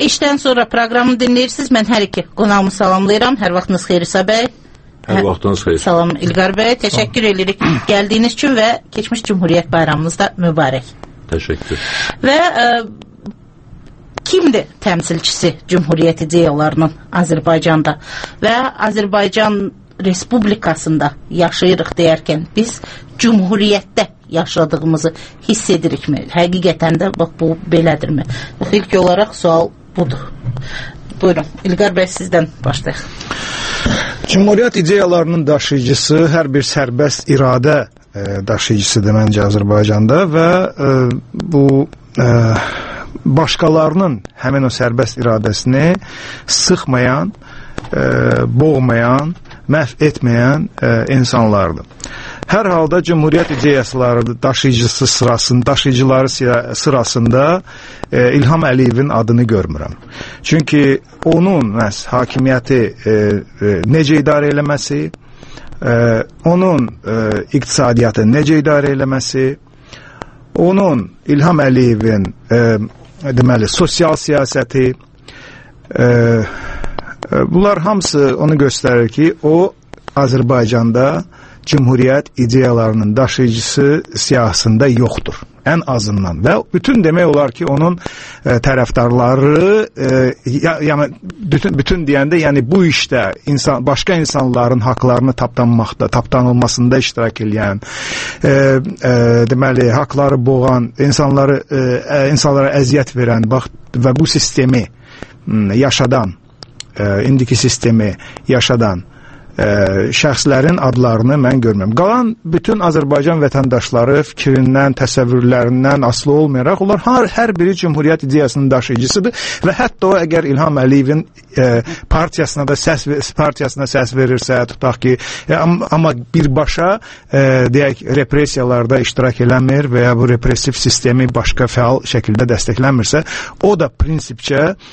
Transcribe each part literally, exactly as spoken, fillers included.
İşdən sonra proqramı dinləyirsiniz. Mən hər iki qonağımı salamlayıram. Hər vaxtınız xeyir İsa bəy. Hər vaxtınız xeyir. Salam İlqar bəy. Təşəkkür edirik gəldiyiniz üçün və keçmiş Cümhuriyyət bayramınız da mübarək. Təşəkkür. Və ə, kimdir təmsilçisi Cümhuriyyət ideyalarının Azərbaycanda və Azərbaycan Respublikasında yaşayırıq deyərkən biz Cümhuriyyətdə yaşadığımızı hiss edirikmi? Həqiqətən də bax bu belədirmi? Bax, ilk olaraq sual budur. Buyurun, İlqar bəy sizdən başlayaq. Cümhuriyyət ideyalarının daşıyıcısı hər bir sərbəst iradə e, daşıyıcısıdır məncə Azərbaycanda və e, bu e, başqalarının həmin o sərbəst iradəsini sıxmayan, e, boğmayan, məhv etməyən e, insanlardır. Hər halda Cümhuriyyət ideyaları daşıyıcısı sırasında, daşıyıcıları sırasında e, İlham Əliyevin adını görmürəm. Çünki onun məhz hakimiyyəti e, e, necə idarə eləməsi, e, onun e, iqtisadiyyatı necə idarə eləməsi, onun İlham Əliyevin e, deməli sosial siyasəti, e, e, bunlar hamısı onu göstərir ki, o Azərbaycanda Cümhuriyyət ideyalarının daşıyıcısı siyasında yoxdur. Ən azından. Və bütün demək olar ki, onun e, tərəfdarları e, ya, yəni bütün, bütün deyəndə, yəni bu işdə insan, başqa insanların haqlarını tapdanmaqda, tapdanılmasında iştirak edən, e, e, deməli, haqları boğan, insanları e, insanlara əziyyət verən bax, və bu sistemi yaşadan, e, indiki sistemi yaşadan Ə, şəxslərin adlarını mən görməm. Qalan bütün Azərbaycan vətəndaşları fikrindən, təsəvvürlərindən asılı olmayaraq, onlar hər, hər biri Cümhuriyyət ideyasının daşıyıcısıdır və hətta o, əgər İlham Əliyevin ə, partiyasına da səs, partiyasına səs verirsə, tutaq ki, ə, amma birbaşa ə, deyək, repressiyalarda iştirak eləmir və ya bu repressiv sistemi başqa fəal şəkildə dəstəkləmirsə, o da prinsipcə ə,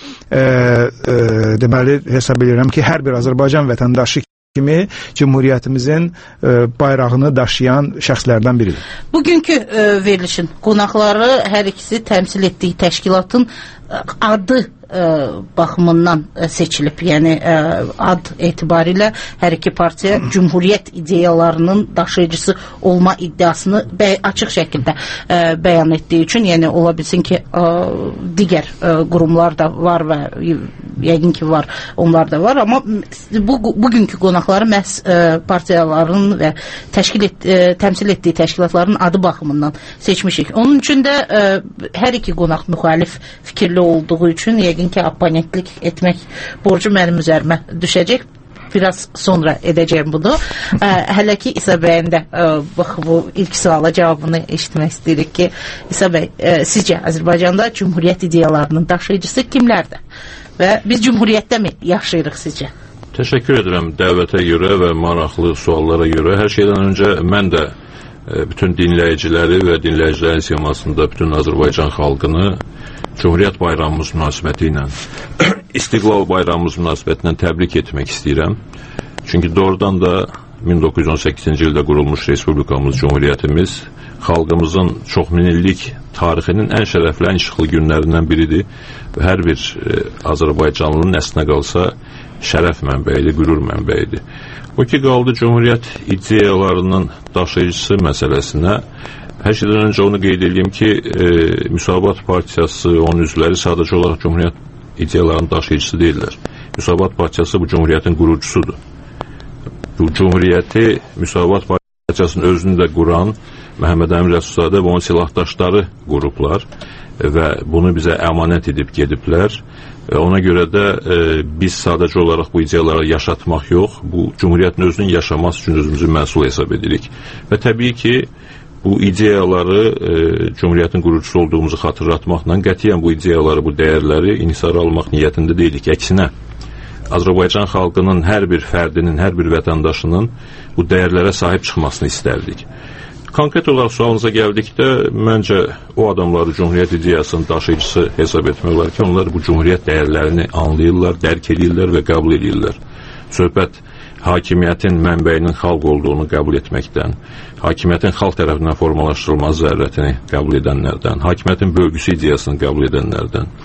ə, deməli, hesab edirəm ki, hər bir Azərbaycan vətəndaşı kimi Cümhuriyyətimizin e, bayrağını daşıyan şəxslərdən biridir. Bugünkü e, verilişin qonaqları hər ikisi təmsil etdiyi təşkilatın e, adı e, baxımından e, seçilib. Yəni e, ad etibarilə hər iki partiya Cümhuriyyət ideyalarının daşıyıcısı olma iddiasını bəy açıq şəkildə e, bəyan etdiyi üçün, yəni ola bilsin ki, e, digər e, qurumlar da var və yəqin ki var, onlar da var, amma bu bugünkü qonaqları məhz e, partiyaların və təşkil et, e, təmsil etdiyi təşkilatların adı baxımından seçmişik. Onun üçün də e, hər iki qonaq müxalif fikirli olduğu üçün yəqin ki abonentlik etmək borcu mənim üzərimə düşəcək. Biraz sonra edəcəyim bunu. Ə, hələ ki İsa bəyin də ə, bax, bu ilk suala cavabını eşitmək istəyirik ki, İsa bəy, ə, sizcə Azərbaycanda Cümhuriyyət ideyalarının daşıyıcısı kimlərdir? Və biz Cümhuriyyətdə mi yaşayırıq sizcə? Təşəkkür edirəm dəvətə görə və maraqlı suallara görə. Hər şeydən öncə mən də e, bütün dinləyiciləri və dinləyicilərin simasında bütün Azərbaycan xalqını Cümhuriyyət bayramımız münasibəti ilə İstiqlal bayramımız münasibətindən təbrik etmək istəyirəm. Çünki doğrudan da min doqquz yüz on səkkizinci ildə qurulmuş Respublikamız, Cümhuriyyətimiz xalqımızın çoxminillik tarixinin ən şərəfli, ən işıqlı günlərindən biridir. Və hər bir e, Azərbaycanlının əslinə qalsa şərəf mənbəyidir, qürur mənbəyidir. O ki, qaldı Cümhuriyyət ideyalarının daşıyıcısı məsələsinə. Hər şeydən öncə onu qeyd edeyim ki, e, Müsavat Partiyası, onun üzvləri sadəcə olaraq Cümhuriyyət ideyalarının daşıyıcısı deyirlər. Müsavat Partiyası bu Cümhuriyyətin qurucusudur. Bu Cümhuriyyəti Müsavat Partiyasının özünü də quran Məhəmməd Əmin Rəsulzadə və onun silahdaşları qurublar və bunu bizə əmanət edib gediblər. Ona görə də e, biz sadəcə olaraq bu ideyaları yaşatmaq yox, bu Cümhuriyyətin özünün yaşaması üçün özümüzü məsul hesab edirik. Və təbii ki, bu ideyaları e, Cümhuriyyətin qurucusu olduğumuzu xatırlatmaqla qətiyyən bu ideyaları, bu dəyərləri inhisara almaq niyyətində deyilik. Əksinə, Azərbaycan xalqının hər bir fərdinin, hər bir vətəndaşının bu dəyərlərə sahib çıxmasını istərdik. Konkret olaraq sualınıza gəldikdə, məncə o adamları Cümhuriyyət ideyasının daşıyıcısı hesab etmək olar ki, onlar bu Cümhuriyyət dəyərlərini anlayırlar, dərk edirlər və qəbul edirlər. Söhbət hakimiyyətin mənbəyinin xalq olduğunu qəbul etməkdən, hakimiyyətin xalq tərəfindən formalaşdırılmaz zərrətini qəbul edənlərdən, hakimiyyətin bölgüsü ideyasını qəbul edənlərdən,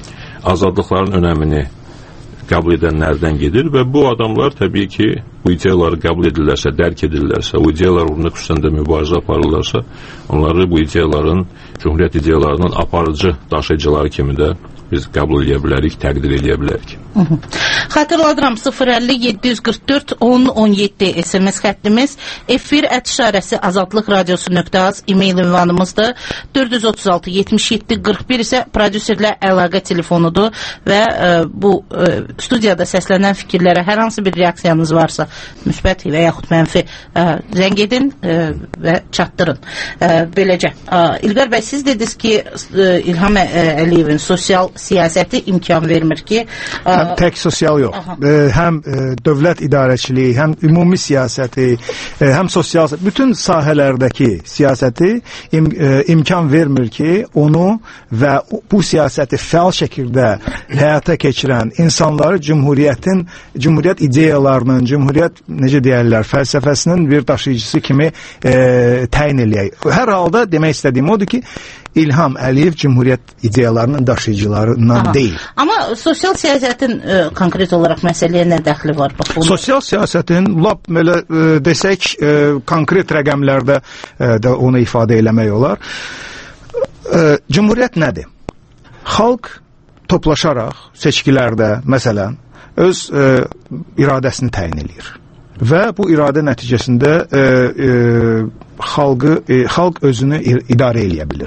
azadlıqların önəmini qəbul edənlərdən gedir və bu adamlar təbii ki, bu ideyaları qəbul edirlərsə, dərk edirlərsə, o ideyalar uğrunda xüsusən də mübarizə aparırlarsa, onları bu ideyaların, cümhuriyyət ideyalarının aparıcı daşıyıcıları kimi də biz qəbul edə bilərik, təqdir edə bilərik. Xatırladıram, sıfır əlli yeddi yüz qırx dörd on on yeddi S M S xəttimiz, efir ət işarəsi azadlıq radiosu nöqtə az e-mail ünvanımızdır, dörd yüz otuz altı yetmiş yeddi qırx bir isə prodüserlə əlaqə telefonudur və e, bu e, studiyada səslənən fikirlərə hər hansı bir reaksiyanız varsa, müsbət və yaxud mənfi, e, zəng edin e, və çatdırın. E, beləcə. E, İlqar bəy, siz dediniz ki, e, İlham Əliyevin sosial siyasəti imkan vermir ki... E, tək sosial yox. E, həm e, dövlət idarəçiliyi, həm ümumi siyasəti, e, həm sosial, bütün sahələrdəki siyasəti im, e, imkan vermir ki, onu və bu siyasəti fəal şəkildə həyata keçirən insanları cümhuriyyətin, cümhuriyyət ideyalarının, cümhuriyyət, necə deyərlər, fəlsəfəsinin bir daşıyıcısı kimi e, təyin eləyək. Hər halda demək istədiyim odur ki, İlham Əliyev cümhuriyyət ideyalarının daşıyıcılarından Aha. deyil. Amma sosial siyasətin e, konkret olaraq məsələyə nə dəxli var? Bax, onu... Sosial siyasətin lap belə e, desək, e, konkret rəqəmlərdə e, də onu ifadə eləmək olar. E, cümhuriyyət nədir? Xalq toplaşaraq seçkilərdə, məsələn, öz e, iradəsini təyin eləyir. Və bu iradə nəticəsində e, e, xalqı, e, xalq özünü idarə eləyə bilir.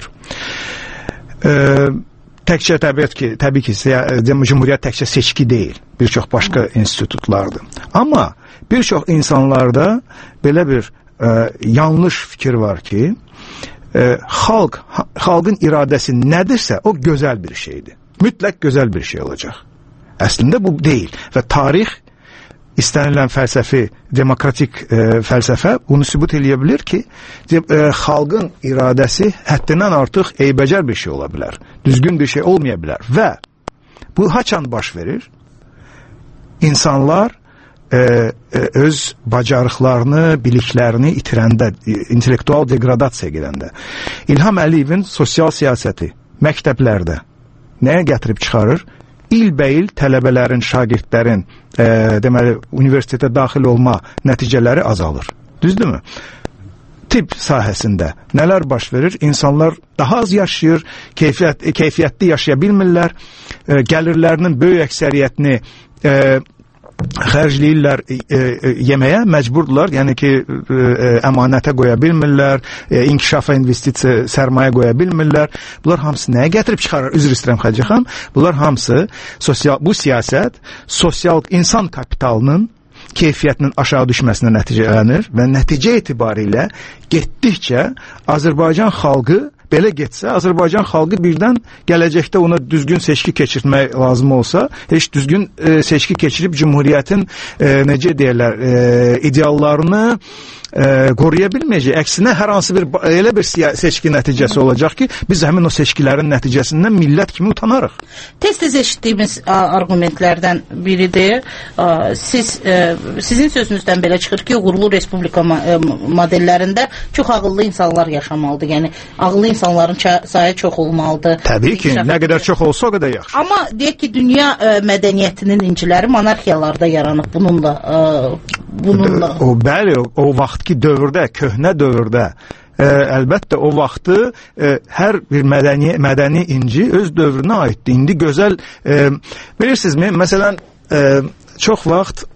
E, təkcə təbii ki, təbii ki, cümhuriyyət təkcə seçki deyil, bir çox başqa institutlardır. Amma bir çox insanlarda belə bir e, yanlış fikir var ki, e, xalq, xalqın iradəsi nədirsə, o gözəl bir şeydir. Mütləq gözəl bir şey olacaq. Əslində bu deyil və tarix istənilən fəlsəfi, demokratik e, fəlsəfə bunu sübut eləyə bilir ki, e, xalqın iradəsi həddindən artıq eybəcər bir şey ola bilər, düzgün bir şey olmaya bilər və bu haçan baş verir? İnsanlar e, e, öz bacarıqlarını, biliklərini itirəndə, intellektual degradasiya gedəndə. İlham Əliyevin sosial siyasəti məktəblərdə nəyə gətirib çıxarır? İlbəil tələbələrin, şagirdlərin e, deməli, universitetə daxil olma nəticələri azalır. Düzdürmü? Tibb sahəsində nələr baş verir? İnsanlar daha az yaşayır, keyfiyyət, keyfiyyətli yaşaya bilmirlər, e, gəlirlərinin böyük əksəriyyətini e, xərcləyirlər, e, e, yeməyə məcburdular, yəni ki, e, əmanətə qoya bilmirlər, e, inkişafa investisiya, sərmayə qoya bilmirlər. Bunlar hamısı nəyə gətirib çıxarır? Üzr istəyirəm Xədicə xanım. Bunlar hamısı sosial, bu siyasət sosial insan kapitalının keyfiyyətinin aşağı düşməsinə nəticələnir və nəticə etibarilə getdikcə Azərbaycan xalqı belə getsə, Azərbaycan xalqı birdən gələcəkdə ona düzgün seçki keçirmək lazım olsa, heç düzgün e, seçki keçirib cümhuriyyətin e, necə deyirlər, e, ideallarını e, qoruya bilməyəcək. Əksinə hər hansı bir elə bir seçki nəticəsi olacaq ki, biz həmin o seçkilərin nəticəsindən millət kimi utanarıq. Tez-tez eşitdiyimiz argumentlərdən biridir. Siz e, sizin sözünüzdən belə çıxır ki, uğurlu respublika modellərində çox ağıllı insanlar yaşamalıdır. Yəni ağıllı insanların sayı çox olmalıdır. Təbii ki, nə qədər çox olsa o qədər yaxşı. Amma deyək ki, dünya ə, mədəniyyətinin inciləri monarxiyalarda yaranıb bununla. Ə, bununla. O, bəli, o, o vaxtki dövrdə, köhnə dövrdə, ə, əlbəttə o vaxtı ə, hər bir mədəni, mədəni inci öz dövrünə aiddir. İndi gözəl, ə, bilirsinizmi, məsələn, ə, çox vaxt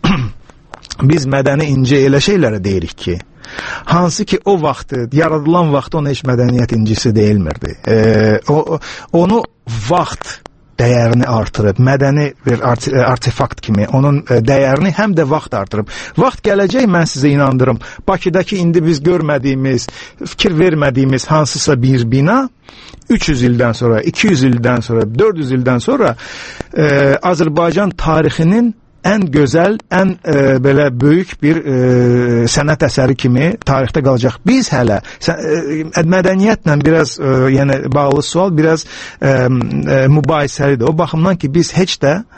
biz mədəni inci elə şeylərə deyirik ki, hansı ki o vaxtı, yaradılan vaxtı ona heç mədəniyyət incisi deyilmirdi. E, o, onu vaxt dəyərini artırıb, mədəni bir art artefakt kimi onun dəyərini həm də vaxt artırıb. Vaxt gələcək, mən sizə inandırım. Bakıdakı indi biz görmədiyimiz, fikir vermədiyimiz hansısa bir bina üç yüz ildən sonra, iki yüz ildən sonra, dörd yüz ildən sonra e, Azərbaycan tarixinin ən gözəl, ən e, belə böyük bir e, sənət əsəri kimi tarixdə qalacaq. Biz hələ e, mədəniyyətlə biraz e, yəni bağlı sual biraz e, e, mübahisəlidir. O baxımdan ki, biz heç də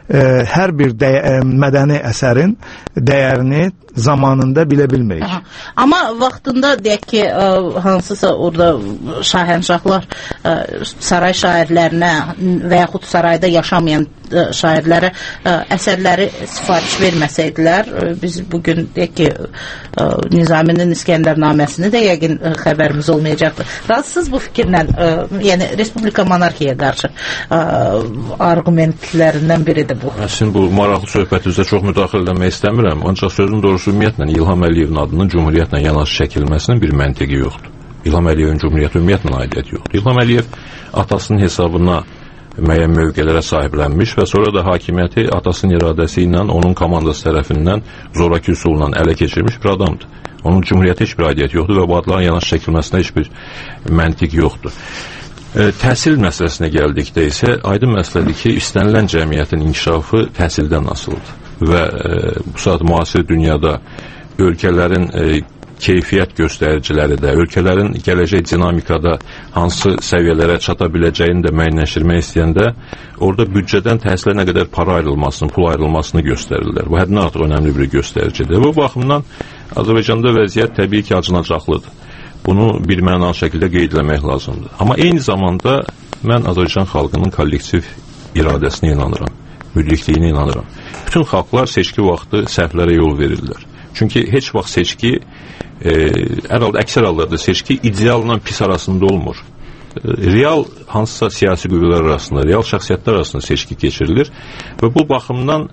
e, hər bir dəy ə, mədəni əsərin dəyərini zamanında bilə bilmirik. Aha. Amma vaxtında deyək ki, ə, hansısa orada şahənşahlar ə, saray şairlərinə və yaxud sarayda yaşamayan ə, şairlərə ə, əsərləri sifariş verməsəydilər, ə, biz bugün deyək ki, ə, Nizaminin İskəndərnaməsini də yəqin ə, xəbərimiz olmayacaqdı. Razısınız bu fikirlə, ə, yəni Respublika monarxiyaya qarşı ə, argumentlərindən biridir bu. Əslində bu maraqlı söhbətinizdə çox müdaxilə eləmək istəmirəm, ancaq sözün doğrusu ümumiyyətlə İlham Əliyevin adının Cumhuriyyətlə yanaşı çəkilməsinin bir məntiqi yoxdur. İlham Əliyevin Cumhuriyyətə ümumiyyətlə aidiyyəti yoxdur. İlham Əliyev atasının hesabına müəyyən mövqelərə sahiblənmiş və sonra da hakimiyyəti atasının iradəsi ilə onun komandası tərəfindən zoraki üsulla ələ keçirmiş bir adamdır. Onun Cumhuriyyətə heç bir aidiyyəti yoxdur və bu adların yanaşı çəkilməsinə heç bir məntiq yoxdur. E, təhsil məsələsinə gəldikdə isə aydın məsələdir ki, istənilən cəmiyyətin inkişafı təhsildən asılıdır və e, bu saat müasir dünyada ölkələrin e, keyfiyyət göstəriciləri də, ölkələrin gələcək dinamikada hansı səviyyələrə çata biləcəyini də müəyyənləşdirmək istəyəndə orada büdcədən təhsilə nə qədər para ayrılmasını, pul ayrılmasını göstərirlər. Bu həddən artıq önəmli bir göstəricidir. Bu baxımdan Azərbaycanda vəziyyət təbii ki, acınacaqlıdır. Bunu bir mənalı şəkildə qeyd etmək lazımdır. Amma eyni zamanda mən Azərbaycan xalqının kollektiv iradəsinə inanıram, müdrikliyinə inanıram. Bütün xalqlar seçki vaxtı səhvlərə yol verirlər. Çünki heç vaxt seçki, e, hər halda əksər hallarda seçki idealla pis arasında olmur. E, real hansısa siyasi qüvvələr arasında, real şəxsiyyətlər arasında seçki keçirilir və bu baxımdan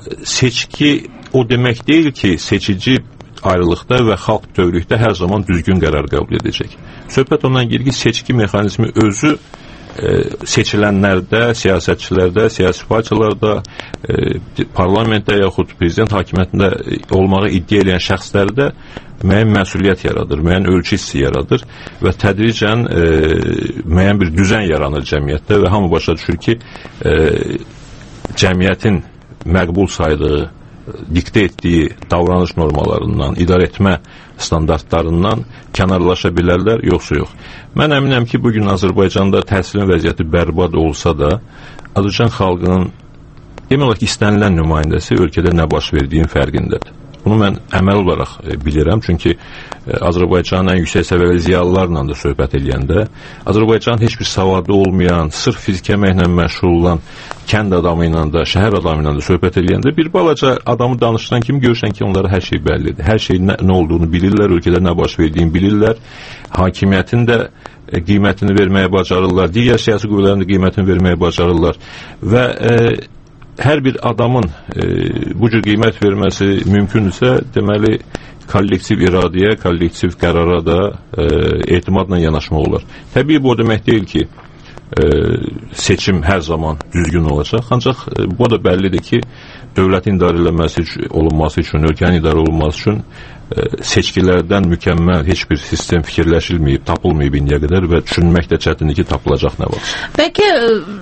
seçki o demək deyil ki, seçici ayrılıqda və xalq bütövlükdə hər zaman düzgün qərar qəbul edəcək. Söhbət ondan gedir ki, seçki mexanizmi özü e, seçilənlərdə, siyasətçilərdə, siyasi partiyalarda, e, parlamentdə yaxud prezident hakimiyyətində olmağı iddia edən şəxslərdə müəyyən məsuliyyət yaradır, müəyyən ölçü hissi yaradır və tədricən e, müəyyən bir düzən yaranır cəmiyyətdə və hamı başa düşür ki, e, cəmiyyətin məqbul saydığı, diktə etdiyi davranış normalarından, idarə etmə standartlarından kənarlaşa bilərlər, yoxsa yox. Mən əminəm ki, bugün Azərbaycanda təhsilin vəziyyəti bərbad olsa da, Azərbaycan xalqının demək olar ki, istənilən nümayəndəsi ölkədə nə baş verdiyin fərqindədir. Bunu mən əməl olaraq e, bilirəm, çünki e, Azərbaycanın ən yüksək səviyyəli ziyalılarla da söhbət edəndə, Azərbaycanın heç bir savadı olmayan, sırf fiziki əməklə məşğul olan kənd adamı ilə də, şəhər adamı ilə də söhbət edəndə bir balaca adamı danışdıran kimi görürsən ki, onlara hər şey bəllidir. Hər şeyin nə, nə olduğunu bilirlər, ölkədə nə baş verdiyini bilirlər, hakimiyyətin də e, qiymətini verməyə bacarırlar, digər siyasi qüvvələrin də qiymətini verməyə bacarırlar və e, hər bir adamın e, bu cür qiymət verməsi mümkündürsə, deməli, kollektiv iradəyə, kollektiv qərara da e, etimadla yanaşmaq olar. Təbii bu o demək deyil ki, e, seçim hər zaman düzgün olacaq, ancaq e, bu da bəllidir ki, dövlətin idarə edilməsi olunması üçün, ölkənin idarə olunması üçün e, seçkilərdən mükəmməl heç bir sistem fikirləşilməyib, tapılmayıb indiyə qədər və düşünmək də çətindir ki, tapılacaq nə var. Bəlkə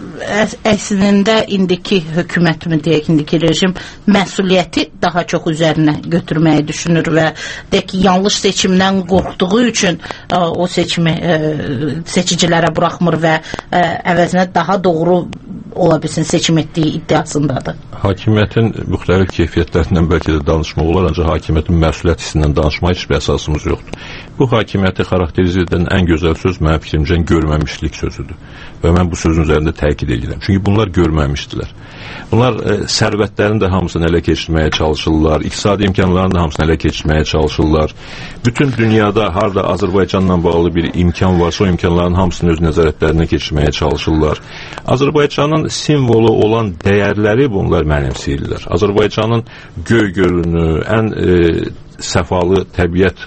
əs əslində indiki hökumət mi deyək, indiki rejim məsuliyyəti daha çox üzərinə götürməyi düşünür və deyək ki, yanlış seçimdən qorxduğu üçün ə, o seçimi ə, seçicilərə buraxmır və ə, əvəzinə daha doğru ola bilsin seçim etdiyi iddiasındadır. Hakimiyyətin müxtəlif keyfiyyətlərindən bəlkə də danışmaq olar, ancaq hakimiyyətin məsuliyyət hissindən danışmaq heç bir əsasımız yoxdur. Bu hakimiyyəti xarakterizə edən ən gözəl söz mənim fikrimcə görməmişlik sözüdür və mən bu sözün üzərində təkid edirəm. Çünki bunlar görməmişdilər. Bunlar e, sərvətlərin də hamısını ələ keçirməyə çalışırlar, iqtisadi imkanların da hamısını ələ keçirməyə çalışırlar. Bütün dünyada harda Azərbaycanla bağlı bir imkan varsa, o imkanların hamısını öz nəzarətlərinə keçirməyə çalışırlar. Azərbaycanın simvolu olan dəyərləri bunlar mənimsəyirlər. Azərbaycanın göy-gölünü, ən e, səfalı təbiət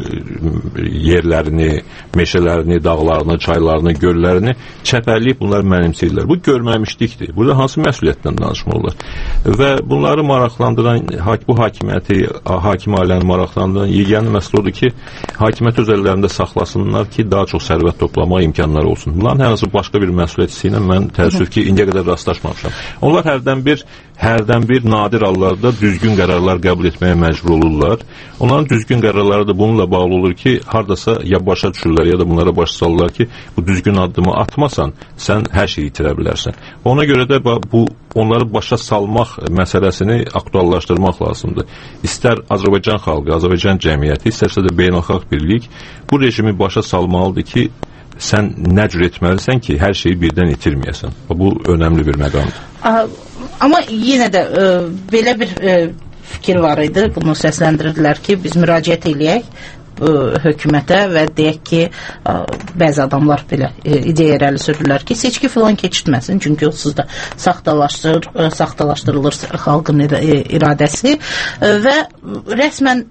yerlərini, meşələrini, dağlarını, çaylarını, göllərini çəpərləyib bunlar mənimsəyirlər. Bu görməmişlikdir. Burada hansı məsuliyyətdən danışmaq olar? Və bunları maraqlandıran, bu hakimiyyəti, hakim ailəni maraqlandıran yeganə məsələ odur ki, hakimiyyət öz əllərində saxlasınlar ki, daha çox sərvət toplamaq imkanları olsun. Bunların hər hansı başqa bir məsuliyyət hissi ilə mən təəssüf ki, indiyə qədər rastlaşmamışam. Onlar hərdən bir hərdən bir nadir hallarda düzgün qərarlar qəbul etməyə məcbur olurlar. Onların düzgün qərarları da bununla bağlı olur ki, hardasa ya başa düşürlər, ya da bunlara baş salırlar ki, bu düzgün addımı atmasan, sən hər şeyi itirə bilərsən. Ona görə də bu onları başa salmaq məsələsini aktuallaşdırmaq lazımdır. İstər Azərbaycan xalqı, Azərbaycan cəmiyyəti, istərsə də beynəlxalq birlik bu rejimi başa salmalıdır ki, sən nə cür etməlisən ki, hər şeyi birdən itirməyəsən. Bu önəmli bir məqamdır. Amma yenə də e, belə bir e, fikir var idi, bunu səsləndirdilər ki, biz müraciət eləyək e, hökumətə və deyək ki, e, bəzi adamlar belə e, ideya irəli sürdülər ki, seçki filan keçirtməsin, çünki onsuz da saxtalaşdırır, e, saxtalaşdırılır xalqın ir iradəsi e, və rəsmən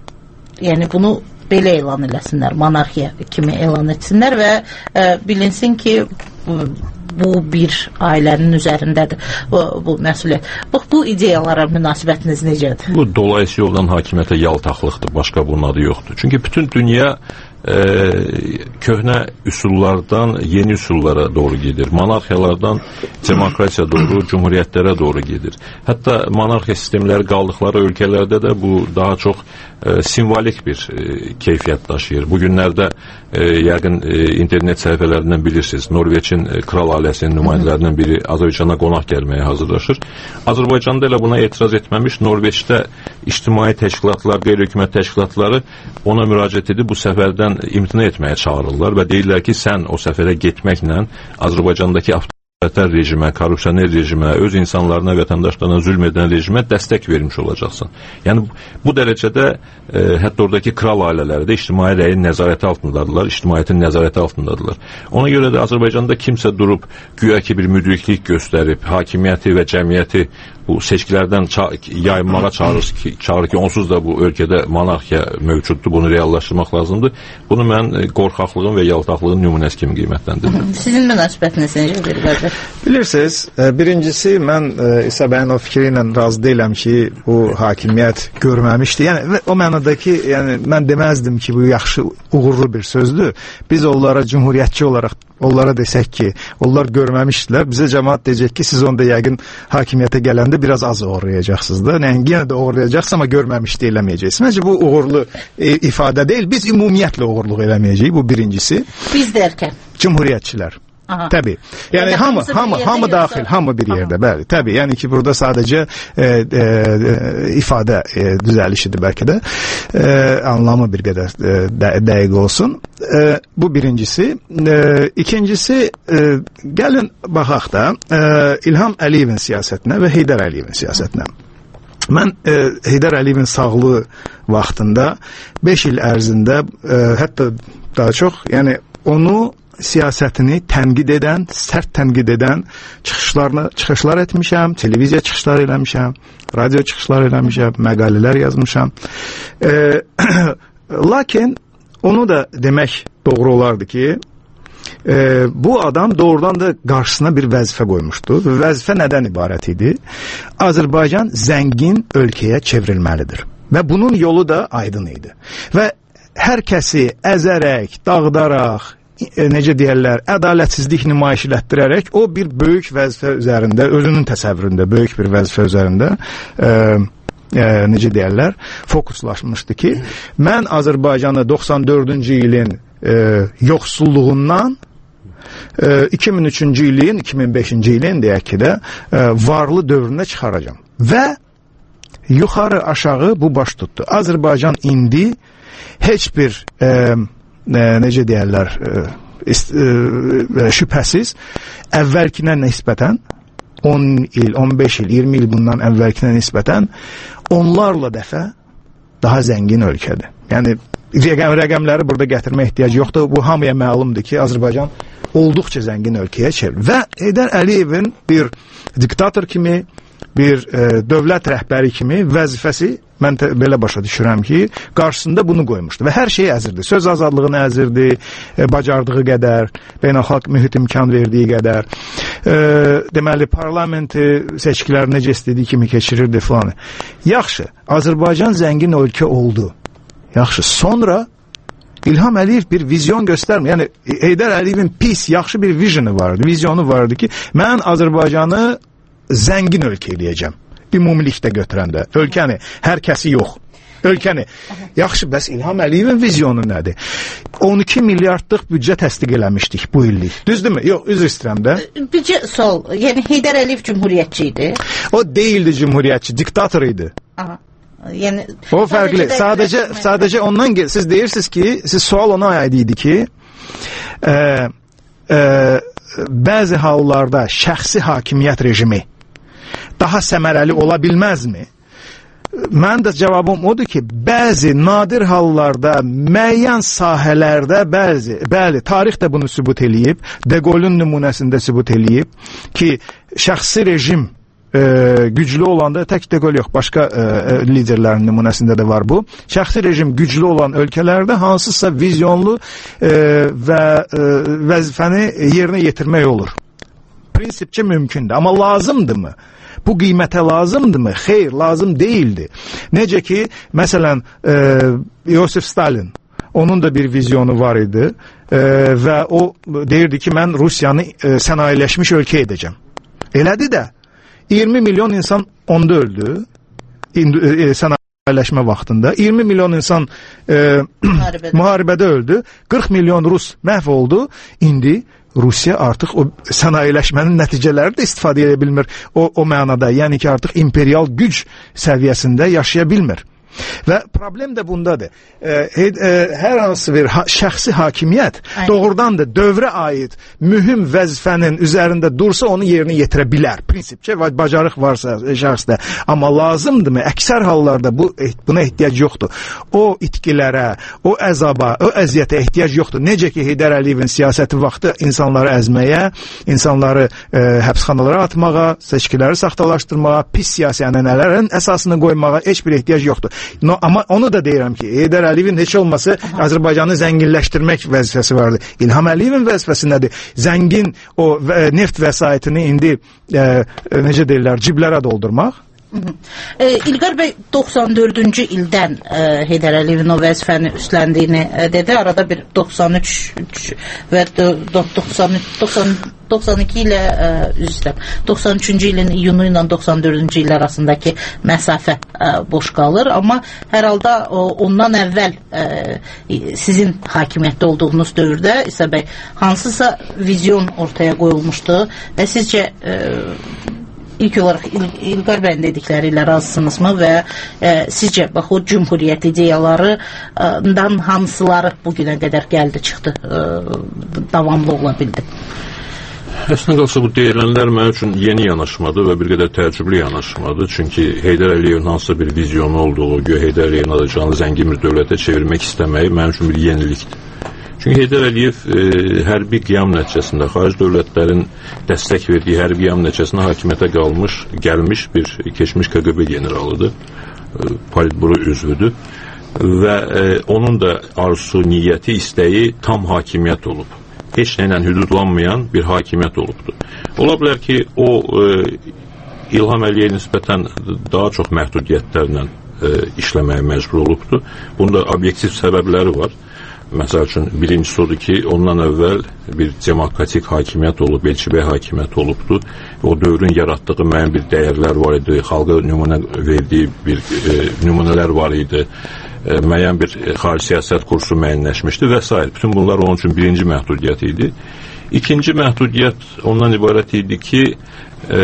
yəni bunu belə elan eləsinlər, monarxiya kimi elan etsinlər və e, bilinsin ki, bu bir ailənin üzərindədir bu, bu məsuliyyət. Bu, bu ideyalara münasibətiniz necədir? Bu dolayısı yoldan hakimiyyətə yaltaqlıqdır, başqa bunun adı yoxdur. Çünki bütün dünya e, köhnə üsullardan yeni üsullara doğru gedir. Monarxiyalardan demokrasiya doğru, cumhuriyyətlərə doğru gedir. Hətta monarxiya sistemləri qaldıqları ölkələrdə də bu daha çox e, simvolik bir e, keyfiyyət daşıyır. Bu günlərdə e, yəqin e, internet səhifələrindən bilirsiniz, Norveçin e, kral ailəsinin nümayəndələrindən biri Azərbaycana qonaq gəlməyə hazırlaşır. Azərbaycanda elə buna etiraz etməmiş, Norveçdə ictimai təşkilatlar, qeyri-hökumət təşkilatları ona müraciət edib bu səfərdən imtina etməyə çağırırlar və deyirlər ki, sən o səfərə getməklə Azərbaycandakı avtoritar rejimə, korrupsioner rejimə, öz insanlarına, vətəndaşlarına zülm edən rejimə dəstək vermiş olacaqsan. Yəni bu dərəcədə e, hətta oradakı kral ailələri də ictimai rəyin nəzarəti altındadırlar, ictimaiyyətin nəzarəti altındadırlar. Ona görə də Azərbaycanda kimsə durub güya ki bir müdriklik göstərib, hakimiyyəti və cəmiyyəti bu seçkilərdən yayınmağa çağırır ki, çağırır ki, onsuz da bu ölkədə monarxiya mövcuddur, bunu reallaşdırmaq lazımdır. Bunu mən qorxaqlığın və yaltaqlığın nümunəsi kimi qiymətləndirirəm. Sizin münasibətiniz necədir? Bilirsiniz, birincisi mən İsa bəyin o fikri ilə razı deyiləm ki, bu hakimiyyət görməmişdi. Yəni o mənada ki, yəni mən deməzdim ki, bu yaxşı, uğurlu bir sözdür. Biz onlara cumhuriyyətçi olaraq onlara desək ki, onlar görməmişdilər. Bizə cəmaət deyəcək ki, siz onda yəqin hakimiyyətə gələndə biraz az uğurlayacaqsınız da. Yəni yenə də uğurlayacaqsınız, amma görməmiş də eləməyəcəksiniz. Məncə bu uğurlu e, ifadə deyil. Biz ümumiyyətlə uğurluq eləməyəcəyik. Bu birincisi. Biz dərkən Cumhuriyyətçilər. Aha. Təbii. Yəni, yəni hamı, hamı, hamı daxil, hamı bir yerdə, bəli. Təbii. Yəni ki, burada sadəcə e, e, ifadə e, düzəlişidir bəlkə də. E, anlamı bir qədər e, də, dəqiq olsun. E, bu birincisi. E, ikincisi, e, gəlin baxaq da e, İlham Əliyevin siyasətinə və Heydər Əliyevin siyasətinə. Mən e, Heydər Əliyevin sağlığı vaxtında beş il ərzində e, hətta daha çox, yəni onu siyasətini tənqid edən, sərt tənqid edən çıxışlarına, çıxışlar etmişəm, televiziya çıxışlar eləmişəm, radio çıxışlar eləmişəm, məqalələr yazmışam. E, lakin onu da demək doğru olardı ki, e, bu adam doğrudan da qarşısına bir vəzifə qoymuşdu. Vəzifə nədən ibarət idi? Azərbaycan zəngin ölkəyə çevrilməlidir. Və bunun yolu da aydın idi. Və hər kəsi əzərək, dağıdaraq, necə deyərlər, ədalətsizlik nümayiş elətdirərək o bir böyük vəzifə üzərində, özünün təsəvvüründə böyük bir vəzifə üzərində e, e, necə deyərlər, fokuslaşmışdı ki, mən Azərbaycanı doxsan dördüncü ilin e, yoxsulluğundan e, iki min üçüncü ilin, iki min beşinci ilin deyək ki də e, varlı dövrünə çıxaracam. Və yuxarı aşağı bu baş tutdu. Azərbaycan indi heç bir e, necə deyərlər, şübhəsiz əvvəlkinə nisbətən on il, on beş il, iyirmi il bundan əvvəlkinə nisbətən onlarla dəfə daha zəngin ölkədir. Yəni rəqəm, rəqəmləri burada gətirmə ehtiyacı yoxdur. Bu hamıya məlumdur ki, Azərbaycan olduqca zəngin ölkəyə çevrilir. Və Heydər Əliyevin bir diktator kimi, bir e, dövlət rəhbəri kimi vəzifəsi, mən belə başa düşürəm ki, qarşısında bunu qoymuşdu və hər şeyi əzirdi. Söz azadlığını əzirdi, e, bacardığı qədər, beynəlxalq mühit imkan verdiyi qədər. E, deməli, parlamenti seçkiləri necə istədiyi kimi keçirirdi filan. Yaxşı, Azərbaycan zəngin ölkə oldu. Yaxşı, sonra İlham Əliyev bir vizyon göstərmir. Yəni, Heydər Əliyevin pis, yaxşı bir vizyonu vardı, vizyonu vardı ki, mən Azərbaycanı zəngin ölkə eləyəcəm. Ümumilikdə götürəndə. Ölkəni, hər kəsi yox. ölkəni. Yaxşı, bəs İlham Əliyevin vizyonu nədir? on iki milyardlıq büdcə təsdiq eləmişdik bu illik. Düzdürmü? Yox, üzr istəyirəm də. Bircə sual. Yəni Heydər Əliyev cümhuriyyətçi idi. O deyildi cümhuriyyətçi, diktator idi. Aha. Yəni o fərqli. Sadəcə sadəcə ondan gel. Siz deyirsiniz ki, siz sual ona aid idi ki, e, e, bəzi hallarda şəxsi hakimiyyət rejimi daha səmərəli ola bilməzmi? Mənim də cavabım odur ki, bəzi nadir hallarda, müəyyən sahələrdə bəzi, bəli, tarix də bunu sübut eləyib, De Gaulle'un nümunəsində sübut eləyib ki, şəxsi rejim e, güclü olanda, tək De Gaulle yox, başqa e, liderlərin nümunəsində də var bu. Şəxsi rejim güclü olan ölkələrdə hansısa vizyonlu e, və e, vəzifəni yerinə yetirmək olur. Prinsipcə mümkündür, amma lazımdırmı? Bu qiymətə lazımdırmı? Xeyr, lazım değildi. Necə ki, məsələn, e, Yosif Stalin, onun da bir vizyonu var idi e, və o deyirdi ki, mən Rusiyanı e, sənayiləşmiş ölkə edəcəm. Elədi də, iyirmi milyon insan onda öldü, e, sənayiləşmə vaxtında, iyirmi milyon insan e, müharibədə. müharibədə öldü, qırx milyon Rus məhv oldu, indi Rusiya artıq o sənayiləşmənin nəticələri də istifadə edə bilmir o, o mənada. Yəni ki, artıq imperial güc səviyyəsində yaşaya bilmir. Və problem də bundadır. E, e, hər hansı bir ha şəxsi hakimiyyət Aynen. doğrudan da dövrə aid mühüm vəzifənin üzərində dursa onu yerinə yetirə bilər. Prinsipcə və bacarıq varsa şəxsdə. Amma lazımdırmı? Əksər hallarda bu buna ehtiyac yoxdur. O itkilərə, o əzaba, o əziyyətə ehtiyac yoxdur. Necə ki, Heydər Əliyevin siyasəti vaxtı insanları əzməyə, insanları e, həbsxanalara atmağa, seçkiləri saxtalaşdırmağa, pis siyasi ənənələrin əsasını qoymağa heç bir ehtiyac yoxdur. No, amma onu da deyirəm ki, Heydər Əliyevin heç olmasa Aha. Azərbaycanı zənginləşdirmək vəzifəsi vardı. İlham Əliyevin vəzifəsi nədir? Zəngin o e, neft vəsaitini indi e, e, necə deyirlər, ciblərə doldurmaq. E, İlqar bəy doxsan dördüncü ildən e, Heydər Əliyevin o vəzifəni üstləndiyini e, dedi. Arada bir doxsan üç və doxsan üç, doxsan, doxsan iki ilə e, üzrəm. doxsan üçüncü ilin iyunu ilə doxsan dördüncü il arasındakı məsafə e, boş qalır. Amma hər halda o, ondan əvvəl e, sizin hakimiyyətdə olduğunuz dövrdə İsa bəy hansısa vizyon ortaya qoyulmuşdu və sizcə e, İlk olaraq İl İlqar bəyin dedikləri ilə razısınızmı və e, sizcə bax o cümhuriyyət ideyalarından hansıları bugünə qədər gəldi, çıxdı, e, davamlı ola bildi? Əslində qalsa bu deyilənlər mənim üçün yeni yanaşmadır və bir qədər təəccüblü yanaşmadır. Çünki Heydər Əliyevin hansısa bir vizyonu olduğu, güya Heydər Əliyevin Azərbaycanı zəngin bir dövlətə çevirmək istəməyi mənim üçün bir yenilikdir. Çünki Heydər Əliyev e, hərbi qiyam nəticəsində, xarici dövlətlərin dəstək verdiyi hərbi qiyam nəticəsində hakimiyyətə qalmış, gəlmiş bir keçmiş K G B generalıdır, e, politburo üzvüdür və e, onun da arzusu, niyyəti, istəyi tam hakimiyyət olub. Heç nə ilə hüdudlanmayan bir hakimiyyət olubdur. Ola bilər ki, o e, İlham Əliyev nisbətən daha çox məhdudiyyətlərlə e, işləməyə məcbur olubdur. Bunda obyektiv səbəbləri var. Məsəl üçün, birincisi odur ki, ondan əvvəl bir demokratik hakimiyyət olub, elçibəy hakimiyyət olubdur. O dövrün yaratdığı müəyyən bir dəyərlər var idi, xalqa nümunə verdiyi bir e, nümunələr var idi, e, müəyyən bir xarici siyasət kursu müəyyənləşmişdi və s. Bütün bunlar onun üçün birinci məhdudiyyət idi. İkinci məhdudiyyət ondan ibarət idi ki, e,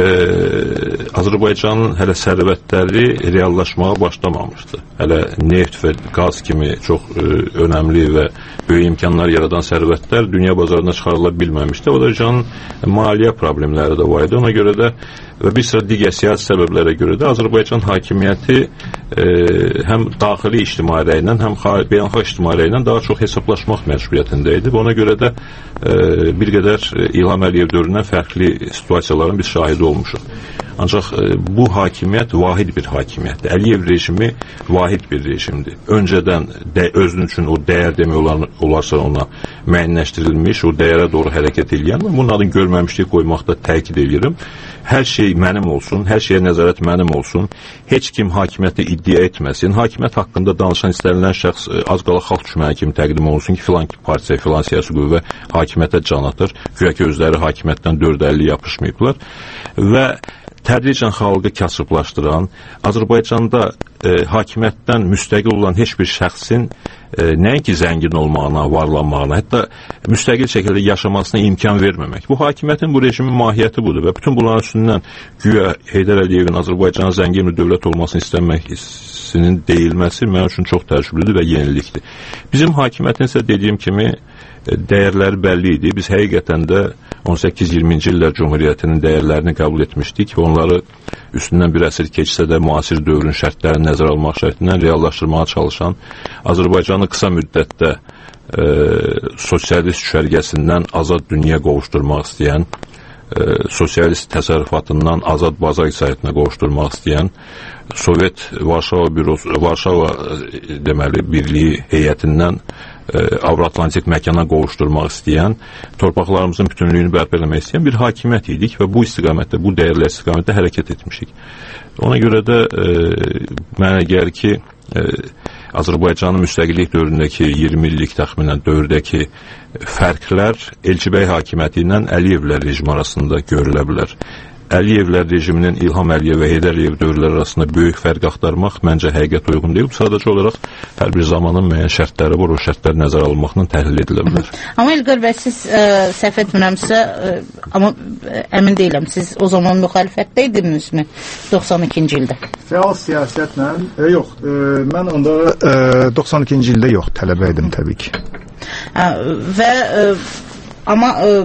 Azərbaycanın hələ sərvətləri reallaşmağa başlamamışdı. Hələ neft və qaz kimi çox e, önəmli və böyük imkanlar yaradan sərvətlər dünya bazarına çıxarıla bilməmişdi. Azərbaycanın maliyyə problemləri də var idi. Ona görə də və bir sıra digər siyasi səbəblərə görə də Azərbaycan hakimiyyəti e, həm daxili ictimai rəylə, həm beynəlxalq ictimai rəylə daha çox hesablaşmaq məcburiyyətində idi. Ona görə də e, bir qədər İlham Əliyev dövründən fərqli situasiyaların biz şahidi olmuşuq. Ancaq e, bu hakimiyyət vahid bir hakimiyyətdir. Əliyev rejimi vahid bir rejimdir. Öncədən də özünün üçün o dəyər demək olar, olarsa ona müəyyənləşdirilmiş, o dəyərə doğru hərəkət edən, bunun adını görməmişlik qoymaqda təkid edirəm. Hər şey mənim olsun, hər şeyə nəzarət mənim olsun, heç kim hakimiyyəti iddia etməsin, hakimiyyət haqqında danışan istənilən şəxs az qala xalq düşməni kimi təqdim olunsun ki, filan partiya, filan siyasi qüvvə hakimiyyətə can atır, güya ki özləri hakimiyyətdən dörd əlli yapışmayıblar və tədricən xalqı kasıblaşdıran, Azərbaycanda e, hakimiyyətdən müstəqil olan heç bir şəxsin e, nəinki zəngin olmağına, varlanmağına, hətta müstəqil şəkildə yaşamasına imkan verməmək. Bu hakimiyyətin, bu rejimin mahiyyəti budur və bütün bunların üstündən güya Heydər Əliyevin Azərbaycanın zəngin bir dövlət olmasını istəməsinin deyilməsi mənim üçün çox təəccüblüdür və yenilikdir. Bizim hakimiyyətin isə dediyim kimi dəyərləri bəlli idi. Biz həqiqətən də on səkkiz iyirminci illər Cumhuriyyətinin dəyərlərini qəbul etmişdik və onları üstündən bir əsr keçsə də müasir dövrün şərtlərini nəzərə almaq şərtindən reallaşdırmağa çalışan, Azərbaycanı qısa müddətdə e, sosialist düşərgəsindən azad dünyaya qovuşdurmaq istəyən, e, sosialist təsərrüfatından azad bazar iqtisadiyyatına qovuşdurmaq istəyən, Sovet Varşava bürosu, Varşava e, deməli birliyi heyətindən Avro-Atlantik məkana qovuşdurmaq istəyən, torpaqlarımızın bütünlüyünü bərpa eləmək istəyən bir hakimiyyət idik və bu istiqamətdə, bu dəyərlər istiqamətdə hərəkət etmişik. Ona görə də e, mənə gəlir ki, e, Azərbaycanın müstəqillik dövründəki iyirmi illik təxminən dövrdəki fərqlər Elçibəy hakimiyyəti ilə Əliyevlər rejimi arasında görülə bilər. Əliyevlər rejiminin İlham Əliyev və Heydər Əliyev dövrləri arasında böyük fərq axtarmaq məncə həqiqət uyğun deyil. Sadəcə olaraq hər bir zamanın müəyyən şərtləri var, o şərtlər nəzərə alınmaqla təhlil edilə bilər. Amma İlqar bəy, siz ə, səhv etmirəmsə, ə, amma ə, əmin deyiləm, siz o zaman müxalifətdə idinizmi doxsan ikinci ildə? Fəal siyasətlə, e, yox, e, mən onda e, doxsan ikinci ildə yox, tələbə idim təbii ki. Ə, və ə, amma ə,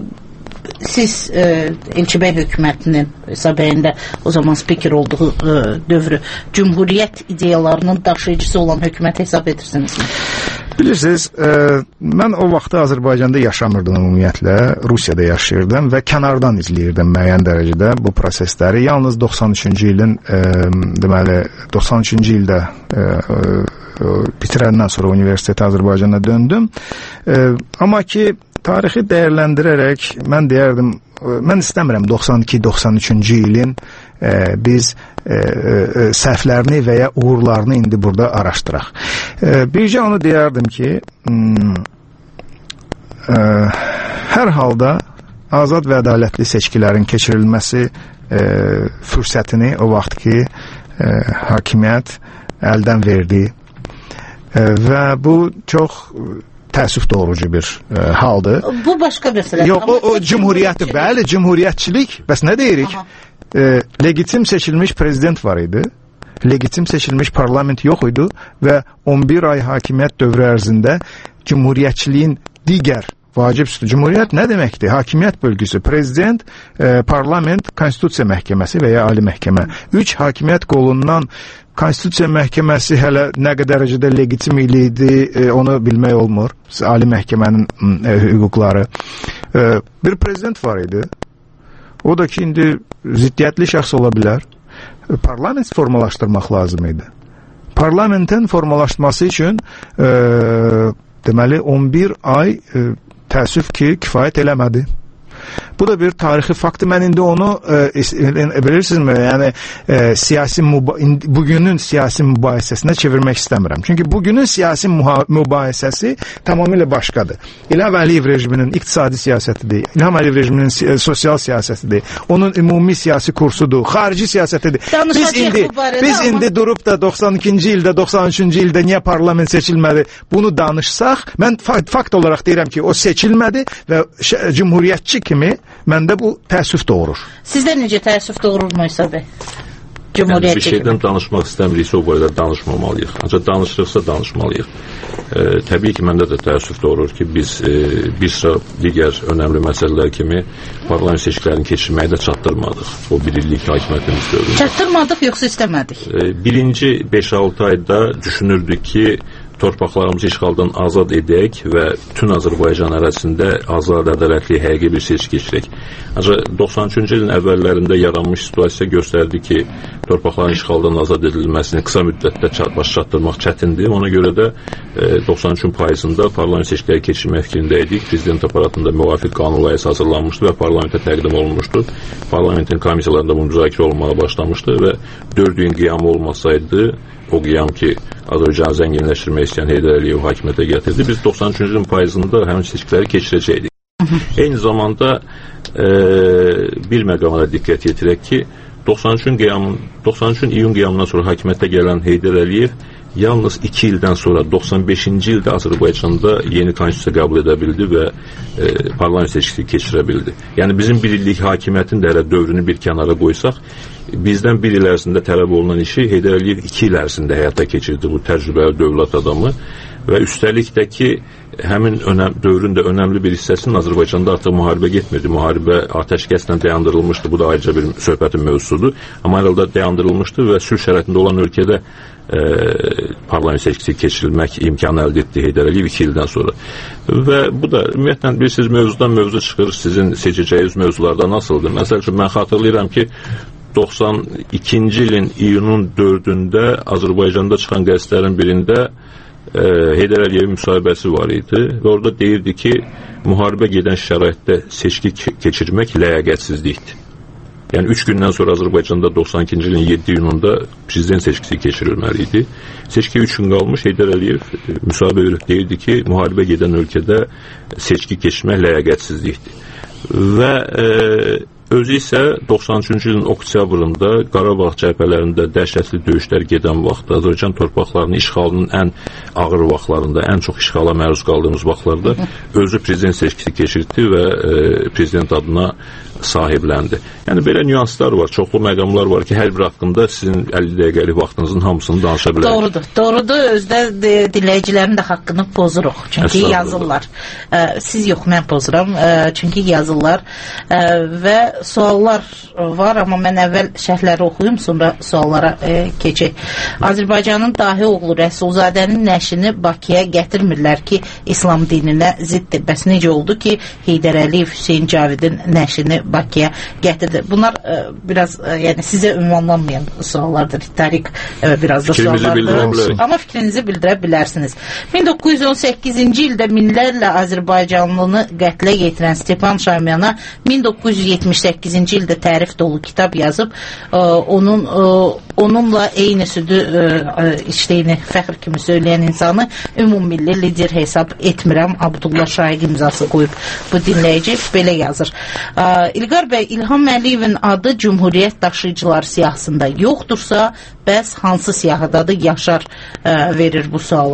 siz e, Elçibəy hökumətinin hesabəyində o zaman spiker olduğu e, dövrü Cumhuriyyət ideyalarının daşıyıcısı olan hökumət hesab edirsinizmi? Bilirsiniz, e, mən o vaxtda Azərbaycanda yaşamırdım ümumiyyətlə, Rusiyada yaşayırdım və kənardan izləyirdim müəyyən dərəcədə bu prosesləri. Yalnız doxsan üçüncü ilin, e, deməli, doxsan üçüncü ildə e, e, bitirəndən sonra universitetə Azərbaycana döndüm. E, amma ki, tarixi dəyərləndirərək mən deyərdim, mən istəmirəm doxsan iki doxsan üçüncü ilin e, biz e, e, səhvlərini və ya uğurlarını indi burada araşdıraq. E, bircə onu deyərdim ki, e, hər halda azad və ədalətli seçkilərin keçirilməsi e, fürsətini o vaxt ki e, hakimiyyət əldən verdi e, və bu çox təəssüf doğurucu bir e, haldır. Bu başqa məsələ. Yox, o, o cumhuriyyəti, bəli, cumhuriyyətçilik. Bəs nə deyirik? E, legitim seçilmiş prezident var idi. Legitim seçilmiş parlament yox idi və on bir ay hakimiyyət dövrü ərzində cumhuriyyətçiliyin digər vacib üstü. Cumhuriyyət nə deməkdir? Hakimiyyət bölgüsü, prezident, e, parlament, konstitusiya məhkəməsi və ya ali məhkəmə. Üç hakimiyyət qolundan Konstitusiya məhkəməsi hələ nə qədər dərəcədə legitim idi, e, onu bilmək olmur. Ali məhkəmənin e, hüquqları. E, bir prezident var idi. O da ki, indi ziddiyyətli şəxs ola bilər. E, parlament formalaşdırmaq lazım idi. Parlamentin formalaşması üçün e, deməli on bir ay e, təəssüf ki, kifayət eləmədi. Bu da bir tarixi faktı. Mən indi onu e, bilirsinizmi? Yəni e, siyasi bugünün siyasi mübahisəsinə çevirmək istəmirəm. Çünki bugünün siyasi mübahisəsi tamamilə başqadır. İlham Əliyev rejiminin iqtisadi siyasətidir. İlham Əliyev rejiminin si sosial siyasətidir. Onun ümumi siyasi kursudur. Xarici siyasətidir. Biz indi biz indi ama... durub da doxsan ikinci ildə, doxsan üçüncü ildə niyə parlament seçilmədi? Bunu danışsaq, mən fakt olaraq deyirəm ki, o seçilmədi və cumhuriyyətçi kimi məndə bu təəssüf doğurur. Sizdə necə təəssüf doğurur Moysar bəy? Yəni, bir şeydən danışmaq istəmiriksə o barədə danışmamalıyıq. Ancaq danışırıqsa danışmalıyıq. E, təbii ki, məndə də təəssüf doğurur ki, biz e, bir sıra digər önəmli məsələlər kimi parlament seçkilərini keçirməyi də çatdırmadıq. O bir illik hakimiyyətimiz dövründə. Çatdırmadıq, yoxsa istəmədik? E, birinci beş altı ayda düşünürdük ki, torpaqlarımızı işğaldan azad edək və bütün Azərbaycan ərazisində azad, ədalətli, həqiqi bir seçki keçirək. Ancaq doxsan üçüncü ilin əvvəllərində yaranmış situasiya göstərdi ki, torpaqların işğaldan azad edilməsini qısa müddətdə baş çatdırmaq çətindir. Ona görə də e, doxsan üçün payızında parlament seçkiləri keçirmək fikrində idik. Prezident aparatında müvafiq qanun layihəsi hazırlanmışdı və parlamentə təqdim olunmuşdu. Parlamentin komissiyalarında bu müzakirə olunmağa başlamışdı və dörd gün qiyamı olmasaydı, o qiyam ki, Azərbaycanı zənginləşdirmək istəyən Heydər Əliyev hakimiyyətə gətirdi. Biz doxsan üçüncü ilin payızında həmin seçkiləri keçirəcəkdik. Eyni zamanda e, bir məqama da diqqət yetirək ki, doxsan üçün qiyamın, doxsan üçün iyun qiyamından sonra hakimiyyətə gələn Heydər Əliyev yalnız iki ildən sonra doxsan beşinci ildə Azərbaycanda yeni konstitusiya qəbul edə bildi və e, parlament seçkisi keçirə bildi. Yəni bizim bir illik hakimiyyətin də dövrünü bir kənara qoysaq, bizdən bir il ərzində tələb olunan işi Heydər Əliyev iki il ərzində həyata keçirdi, bu təcrübəli dövlət adamı və üstəlik də ki, həmin önəm, dövrün də önəmli bir hissəsinin Azərbaycanda artıq müharibə getmirdi. Müharibə atəşkəslə dayandırılmışdı. Bu da ayrıca bir söhbətin mövzusudur. Amma arada dayandırılmışdı və sülh şəraitində olan ölkədə e, parlament seçkisi keçirilmək imkanı əldə etdi Heydər Əliyev iki ildən sonra. Və bu da ümumiyyətlə bilirsiniz, mövzudan mövzu çıxır. Sizin seçəcəyiniz mövzularda nasıldır? Məsəl üçün mən xatırlayıram ki, doxsan ikinci ilin iyunun dördündə Azərbaycanda çıxan qəzetlərin birində e, Heydər Əliyevin müsahibəsi var idi və orada deyirdi ki, müharibə gedən şəraitdə seçki keçirmək ləyaqətsizlikdir. Yəni üç gündən sonra Azərbaycanda doxsan ikinci ilin yeddi iyununda prezident seçkisi keçirilməli idi. Seçki üç gün qalmış, Heydər Əliyev e, müsahibə verib deyirdi ki, müharibə gedən ölkədə seçki keçirmək ləyaqətsizlikdir. Və e, özü isə doxsan üçüncü ilin oktyabrında Qarabağ cəbhələrində dəhşətli döyüşlər gedən vaxt, Azərbaycan torpaqlarının işğalının ən ağır vaxtlarında, ən çox işğala məruz qaldığımız vaxtlarda özü prezident seçkisi keçirdi və e, prezident adına sahibləndi. Yəni belə nüanslar var, çoxlu məqamlar var ki, hər bir haqqında sizin əlli dəqiqəlik vaxtınızın hamısını danışa bilərik. Doğrudur, doğrudur. Özdə dinləyicilərin də haqqını pozuruq. Çünki yazırlar. Siz yox, mən pozuram. Çünki yazırlar və suallar var, amma mən əvvəl şərhləri oxuyum, sonra suallara keçək. Azərbaycanın dahi oğlu Rəsulzadənin nəşini Bakıya gətirmirlər ki, İslam dininə ziddir. Bəs necə oldu ki, Heydər Əliyev Hüseyn Cavidin nəşini Bakıya gətirdi. Bunlar e, biraz e, yəni sizə ünvanlanmayan suallardır. Ritorik e, biraz da suallardır. Amma fikrinizi bildirə bilərsiniz. min doqquz yüz on səkkizinci ildə minlərlə Azərbaycanlını qətlə yetirən Stepan Şamyana min doqquz yüz yetmiş səkkizinci ildə tərif dolu kitab yazıb, e, onun e, onunla eyni südü e, işləyini fəxr kimi söyləyən insanı ümummilli lider hesab etmirəm. Abdullah Şaiq imzası qoyub bu dinləyici belə yazır. E, İlqar bəy, İlham Əliyevin adı Cumhuriyyət daşıyıcılar siyahısında yoxdursa, bəs hansı siyahıdadır? Yaşar e, verir bu sualı.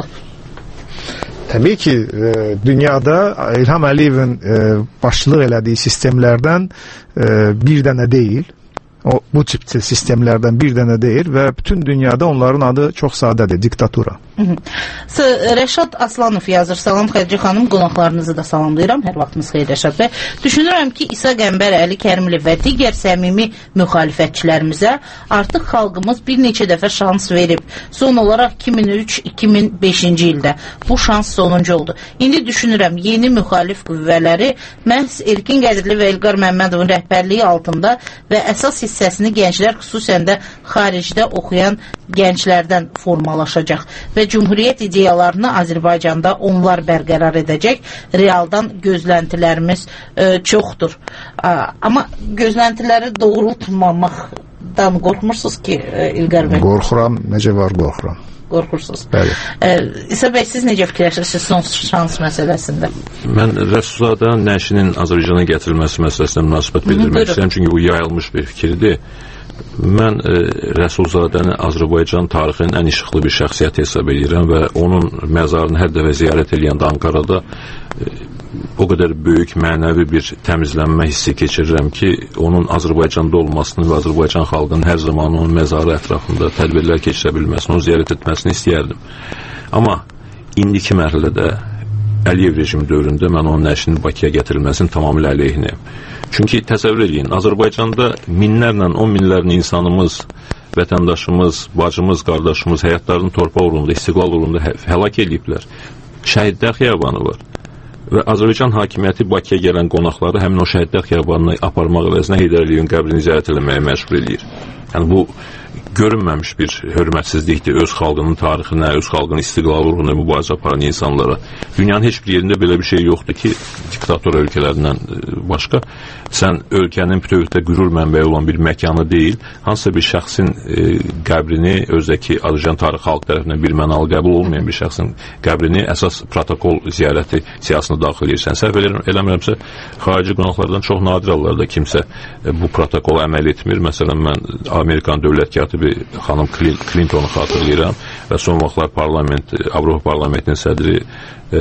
Təbii ki, e, dünyada İlham Əliyevin e, başçılıq elədiyi sistemlərdən e, bir dənə deyil. O, bu tip sistemlərdən bir dənə deyil və bütün dünyada onların adı çox sadədir, diktatura. Rəşad Aslanov yazır. Salam Xədicə xanım, qonaqlarınızı da salamlayıram. Hər vaxtınız xeyir Rəşad bəy. Düşünürəm ki, İsa Qəmbər, Əli Kərimli və digər səmimi müxalifətçilərimizə artıq xalqımız bir neçə dəfə şans verib. Son olaraq iki min üç iki min beşinci ildə bu şans sonuncu oldu. İndi düşünürəm, yeni müxalif qüvvələri məhz Erkin Qədirli və İlqar Məmmədovun rəhbərliyi altında və əsas hissəsini gənclər, xüsusən də xaricdə oxuyan gənclərdən formalaşacaq və Cumhuriyyət ideyalarını Azərbaycanda onlar bərqərar edəcək. Realdan gözləntilərimiz e, çoxdur. A, amma gözləntiləri doğrultmamaqdan qorxmursunuz ki, e, İlqar bəy? Qorxuram, necə var qorxuram. Qorxursunuz. Bəli. E, İsa bəy, siz necə fikirləşirsiniz son şans məsələsində? Mən Rəsulzadənin nəşinin Azərbaycana gətirilməsi məsələsinə münasibət bildirmək istəyirəm, çünki bu yayılmış bir fikirdir. Mən e, Rəsulzadəni Azərbaycan tarixinin ən işıqlı bir şəxsiyyət hesab edirəm və onun məzarını hər dəfə ziyarət edəndə Ankarada e, o qədər böyük mənəvi bir təmizlənmə hissi keçirirəm ki, onun Azərbaycanda olmasını və Azərbaycan xalqının hər zaman onun məzarı ətrafında tədbirlər keçirə bilməsini, onu ziyarət etməsini istəyərdim. Amma indiki mərhələdə Əliyev rejimi dövründə mən onun nəşinin Bakıya gətirilməsinin tamamilə əleyhinəyəm. Çünki təsəvvür edin, Azərbaycanda minlərlə, on minlərlə insanımız, vətəndaşımız, bacımız, qardaşımız həyatlarını torpaq uğrunda, istiqlal uğrunda həlak ediblər. Şəhidlər xiyabanı var. Və Azərbaycan hakimiyyəti Bakıya gələn qonaqları həmin o şəhidlər xiyabanına aparmaq əvəzinə Heydər Əliyevin qəbrini ziyarət eləməyə məcbur edir. Yəni bu görünməmiş bir hörmətsizlikdir öz xalqının tarixinə, öz xalqının istiqlal uğruna mübarizə aparan insanlara. Dünyanın heç bir yerində belə bir şey yoxdur ki, diktator ölkələrindən başqa sən ölkənin bütövlükdə qürur mənbəyi olan bir məkanı deyil, hansısa bir şəxsin e, qəbrini, özdəki Azərbaycan tarixi xalq tərəfindən bir mənalı qəbul olmayan bir şəxsin qəbrini əsas protokol ziyarəti siyasına daxil edirsən. Səhv eləmirəmsə, xarici qonaqlardan çox nadir hallarda kimsə e, bu protokola əməl etmir. Məsələn, mən Amerikan dövlət katibi xanım Clintonu xatırlayıram və son vaxtlar parlament, Avropa parlamentinin sədri e,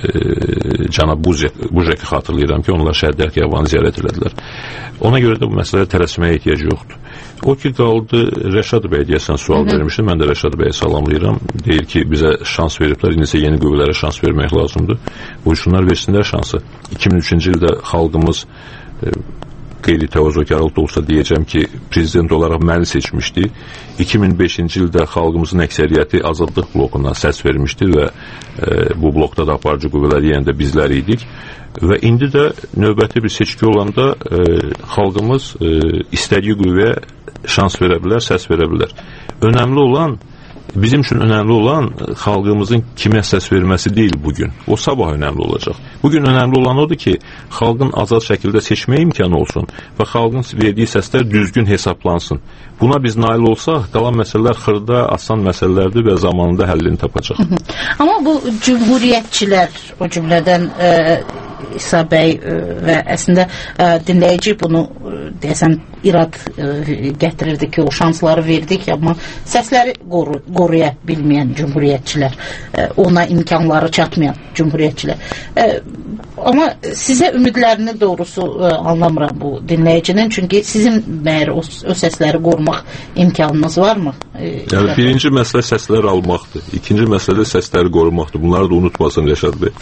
e, cənab Buzeki xatırlayıram ki, onlar Şəhidlər Xiyabanı ziyarət elədilər. Ona görə də bu məsələyə tələsməyə ehtiyac yoxdur. O ki, qaldı Rəşad bəy deyəsən sual vermişdi. Mən də Rəşad bəyə salamlayıram. Deyir ki, bizə şans veriblər, indi yeni qüvvələrə şans vermək lazımdır. Buyursunlar, versinlər şansı. iki min üçüncü ildə xalqımız e, qeyri təvazökarlıq da olsa deyəcəm ki, prezident olaraq məni seçmişdi. iki min beşinci ildə xalqımızın əksəriyyəti Azadlıq blokundan səs vermişdi və e, bu blokda da aparıcı qüvvələr yenə də bizlər idik. Və indi də növbəti bir seçki olanda e, xalqımız e, istədiyi qüvvəyə şans verə bilər, səs verə bilər. Önəmli olan, bizim üçün önəmli olan xalqımızın kimə səs verməsi deyil bugün. O sabah önəmli olacaq. Bugün önəmli olan odur ki, xalqın azad şəkildə seçmə imkanı olsun və xalqın verdiyi səslər düzgün hesaplansın. Buna biz nail olsaq, qalan məsələlər xırda, asan məsələlərdir və zamanında həllini tapacaq. Amma bu cümhuriyyətçilər, o cümlədən e, İsa bəy e, və əslində e, dinləyici bunu e, deyəsən irad e, gətirirdi ki, o şansları verdik, amma səsləri qoru, qoruya bilməyən cümhuriyyətçilər, e, ona imkanları çatmayan cümhuriyyətçilər. E, amma sizə ümidlərini doğrusu e, anlamıram bu dinləyicinin, çünki sizin məyər o, o səsləri qorumaq imkanınız varmı? E, yəni, birinci məsələ səsləri almaqdır. İkinci məsələ səsləri qorumaqdır. Bunları da unutmasın Rəşad bəy.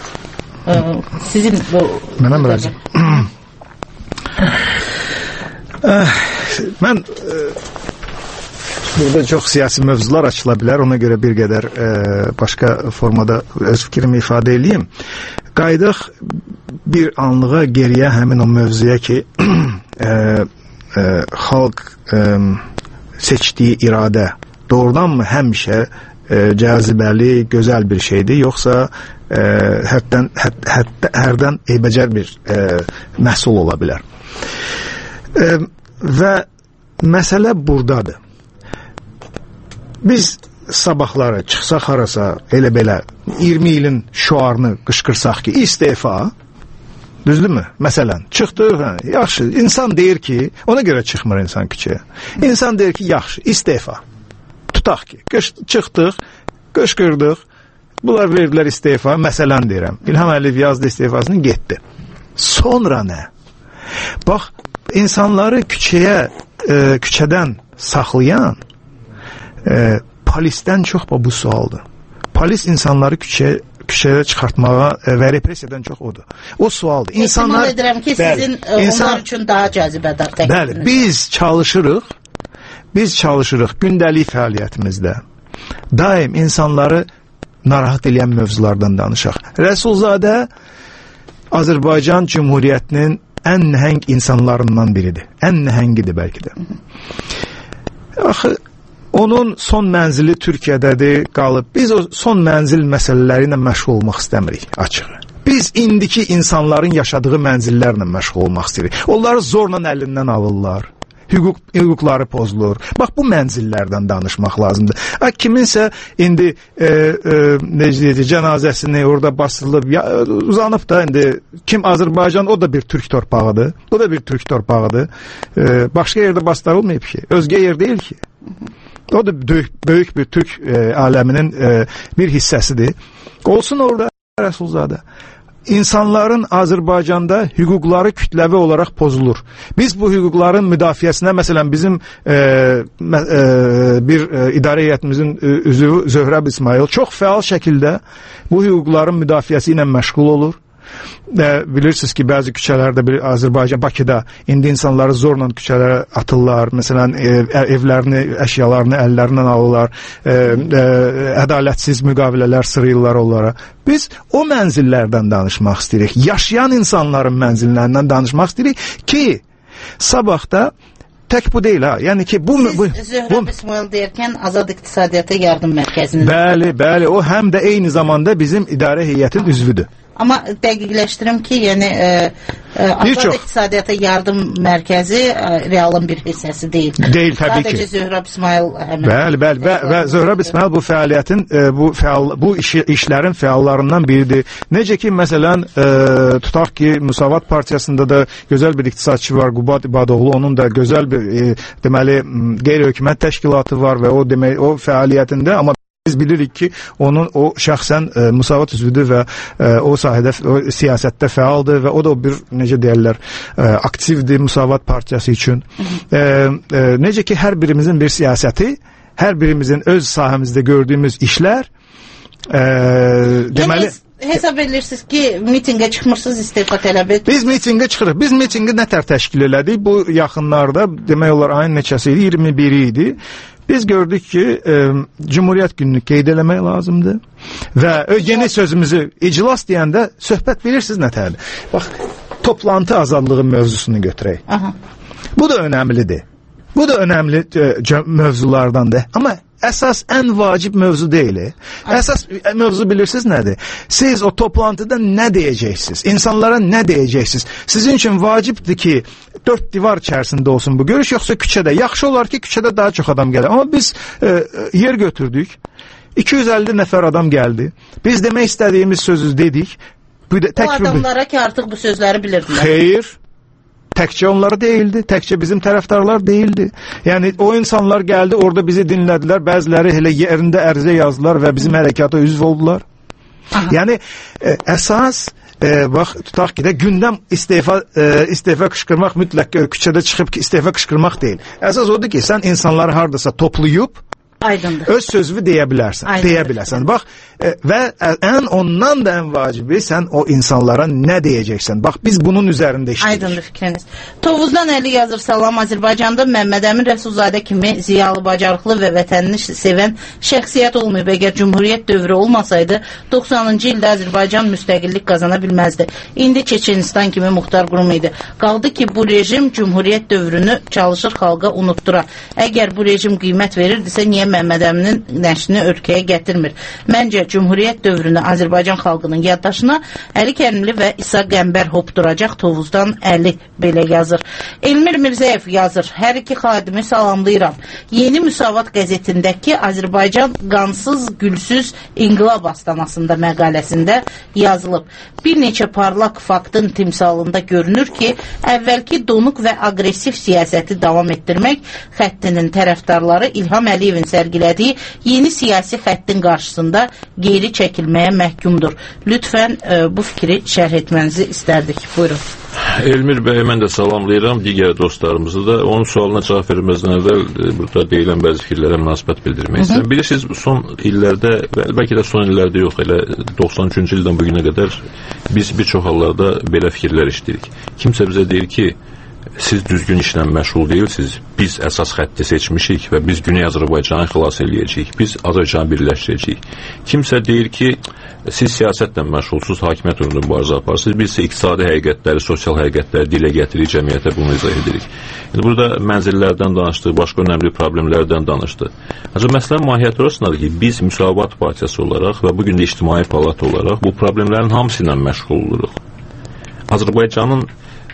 E, sizin bu... Mənə mürəcəm. Mən e, burada çox siyasi mövzular açıla bilər, ona görə bir qədər e, başqa formada öz fikrimi ifadə edeyim. Qaydıq bir anlığa geriyə həmin o mövzuya ki e, e, xalq e, seçdiyi iradə doğrudanmı həmişə e, cəzibəli, gözəl bir şeydir, yoxsa e, həddən, həd, həd, hərdən eybəcər bir e, məhsul ola bilər. E, və məsələ buradadır. Biz sabahları çıxsaq harasa elə belə iyirmi ilin şüarını qışqırsaq ki, istefa, düzdürmü? Məsələn, çıxdıq, hə, yaxşı, insan deyir ki, ona görə çıxmır insan küçəyə. İnsan deyir ki, yaxşı, istefa. Tutaq ki, qış, çıxdıq, qışqırdıq, bunlar verdilər istefa, məsələn deyirəm. İlham Əliyev yazdı istefasını, getdi. Sonra nə? Bax, insanları küçəyə, e, küçədən saxlayan e, polisdən çox bu sualdır. Polis insanları küçəyə küçəyə çıxartmağa və repressiyadan çox odur. O sualdır. İnsanlar edirəm ki, sizin bəli, insan, onlar üçün daha cazibədar təklifiniz. Bəli, biz çalışırıq. Biz çalışırıq gündəlik fəaliyyətimizdə. Daim insanları narahat edən mövzulardan danışaq. Rəsulzadə Azərbaycan Cümhuriyyətinin ən nəhəng insanlarından biridir. Ən nəhəngidir bəlkə də. Axı onun son mənzili Türkiyədədir, qalıb. Biz o son mənzil məsələləri ilə məşğul olmaq istəmirik, açıq. Biz indiki insanların yaşadığı mənzillərlə məşğul olmaq istəyirik. Onları zorla əlindən alırlar. Hüquq, hüquqları pozulur. Bax, bu mənzillərdən danışmaq lazımdır. A, kiminsə indi e, e, necə deyəcək, cənazəsini orada basılıb, ya, uzanıb da indi kim Azərbaycan, o da bir türk torpağıdır. O da bir türk torpağıdır. E, başqa yerdə bastırılmayıb ki. Özgə yer deyil ki. O da böyük, böyük bir Türk e, aləminin e, bir hissəsidir. Olsun orada Rəsulzadə. İnsanların Azərbaycanda hüquqları kütləvi olaraq pozulur. Biz bu hüquqların müdafiəsinə, məsələn, bizim e, e, bir e, idarə heyətimizin üzvü Zöhrəb İsmail çox fəal şəkildə bu hüquqların müdafiəsi ilə məşğul olur. E, bilirsiniz ki, bəzi küçələrdə, bir Azərbaycan, Bakıda indi insanları zorla küçələrə atırlar. Məsələn, ev, evlərini, əşyalarını əllərindən alırlar. E, e, ədalətsiz müqavilələr sırayırlar onlara. Biz o mənzillərdən danışmaq istəyirik. Yaşayan insanların mənzillərindən danışmaq istəyirik ki, sabahda tək bu deyil ha. Yəni ki bu Siz bu, Zöhrəb İsmail deyərkən Azad İqtisadiyyata Yardım Mərkəzinin. Bəli, bəli, o həm də eyni zamanda bizim idarə heyətin üzvüdür. Amma dəqiqləşdirim ki, yəni e, e, Azad İqtisadiyyata Yardım Mərkəzi e, realın bir hissəsi deyil. Deyil, təbii ki. Sadəcə Zöhrəb İsmail həmin. Bəli, bəli və, və Zöhrəb İsmail bu fəaliyyətin e, bu fəal bu iş, işlərin fəallarından biridir. Necə ki, məsələn, e, tutaq ki, Müsavat Partiyasında da gözəl bir iqtisadçı var, Qubad İbadoğlu, onun da gözəl bir e, deməli qeyri-hökumət təşkilatı var və o demək o fəaliyyətində, amma biz bilirik ki, onun o şəxsən e, Müsavat üzvüdür və e, o sahədə o siyasətdə fəaldır və o da bir necə deyirlər, e, aktivdir Müsavat Partiyası üçün. E, e, necə ki, hər birimizin bir siyasəti, hər birimizin öz sahəmizdə gördüyümüz işlər e, deməli yəni, hesab edirsiniz ki, mitinqə çıxmırsınız, istefa tələb et. Biz mitinqə çıxırıq. Biz mitinqi nətər təşkil elədik? Bu yaxınlarda, demək olar ayın neçəsi idi? iyirmi biri idi. Biz gördük ki, e, Cumhuriyyət gününü qeyd eləmək lazımdır və yeni sözümüzü iclas deyəndə söhbət bilirsiniz nətərdir? Bax, toplantı azadlığı mövzusunu götürək. Aha. Bu da önəmlidir. Bu da önəmli e, mövzulardandır. Amma əsas ən vacib mövzu deyil. Əsas mövzu bilirsiniz nədir? Siz o toplantıda nə deyəcəksiniz? İnsanlara nə deyəcəksiniz? Sizin üçün vacibdir ki, dörd divar içərisində olsun bu görüş, yoxsa küçədə. Yaxşı olar ki, küçədə daha çox adam gəlir. Amma biz e, yer götürdük. iki yüz əlli nəfər adam gəldi. Biz demək istədiyimiz sözü dedik. Bu, o adamlara ki, artıq bu sözləri bilirdilər. Xeyr. Təkcə onları değildi, təkcə bizim tərəfdarlar değildi. Yəni o insanlar gəldi, orada bizi dinlədilər, bəziləri elə yerində ərizə yazdılar və bizim hərəkata üzv oldular. Aha. Yəni e, əsas e, bax tutaq ki də gündəm istefa e, istefa qışqırmaq mütləq küçədə çıxıb ki, istefa qışqırmaq deyil. Əsas odur ki, sən insanları hardasa toplayıb Aydındır. öz sözünü deyə bilərsən. Aydındır. Deyə bilərsən. Bax e, və ən ondan da ən vacibi sən o insanlara nə deyəcəksən. Bax biz bunun üzərində işləyirik. Aydındır fikriniz. Tovuzdan Əli yazır, salam Azərbaycanda Məmməd Əmin Rəsulzadə kimi ziyalı, bacarıqlı və vətənini sevən şəxsiyyət olmayıb. Əgər Cumhuriyyət dövrü olmasaydı doxsanıncı ildə Azərbaycan müstəqillik qazana bilməzdi. İndi Çeçenistan kimi muxtar qurum idi. Qaldı ki bu rejim Cumhuriyyət dövrünü çalışır xalqa unutdura. Əgər bu rejim qiymət verirdisə niyə Məmməd Əminin nəşrini ölkəyə gətirmir? Məncə Cumhuriyyət dövrünü Azərbaycan xalqının yaddaşına Əli Kərimli və İsa Qəmbər hopduracaq. Tovuzdan Əli belə yazır. Elmir Mirzəyev yazır. Hər iki xadimi salamlayıram. Yeni Müsavat qəzetindəki Azərbaycan qansız, gülsüz inqilab astanasında məqaləsində yazılıb. Bir neçə parlaq faktın timsalında görünür ki, əvvəlki donuq və aqressiv siyasəti davam etdirmək xəttinin tərəfdarları İlham Əliyevin sərgilədiyi yeni siyasi xəttin qarşısında geri çəkilməyə məhkumdur. Lütfən e, bu fikri şərh etmənizi istərdik. Buyurun. Elmir bəy, mən də salamlayıram digər dostlarımızı da. Onun sualına cavab verməzdən əvvəl e, burada deyilən bəzi fikirlərə münasibət bildirmək istəyirəm. Bilirsiniz, son illərdə, bəlkə də son illərdə yox, elə doxsan üçüncü ildən bugünə qədər biz bir çox hallarda belə fikirlər işləyirik. Kimsə bizə deyir ki, siz düzgün işlə məşğul deyilsiniz, biz əsas xətti seçmişik və biz Güney Azərbaycanı xilas eləyəcəyik, biz Azərbaycanı birləşdirəcəyik. Kimsə deyir ki, siz siyasətlə məşğulsuz, hakimiyyət uğrunda mübarizə aparırsınız, biz isə iqtisadi həqiqətləri, sosial həqiqətləri dilə gətiririk, cəmiyyətə bunu izah edirik. Yəni, burada mənzillərdən danışdıq, başqa önəmli problemlərdən danışdıq. Ancaq məsələnin mahiyyəti orasındadır ki, biz Müsavat Partiyası olaraq və bugün də İctimai Palat olaraq bu problemlərin hamısı ilə məşğul oluruq. Azərbaycanın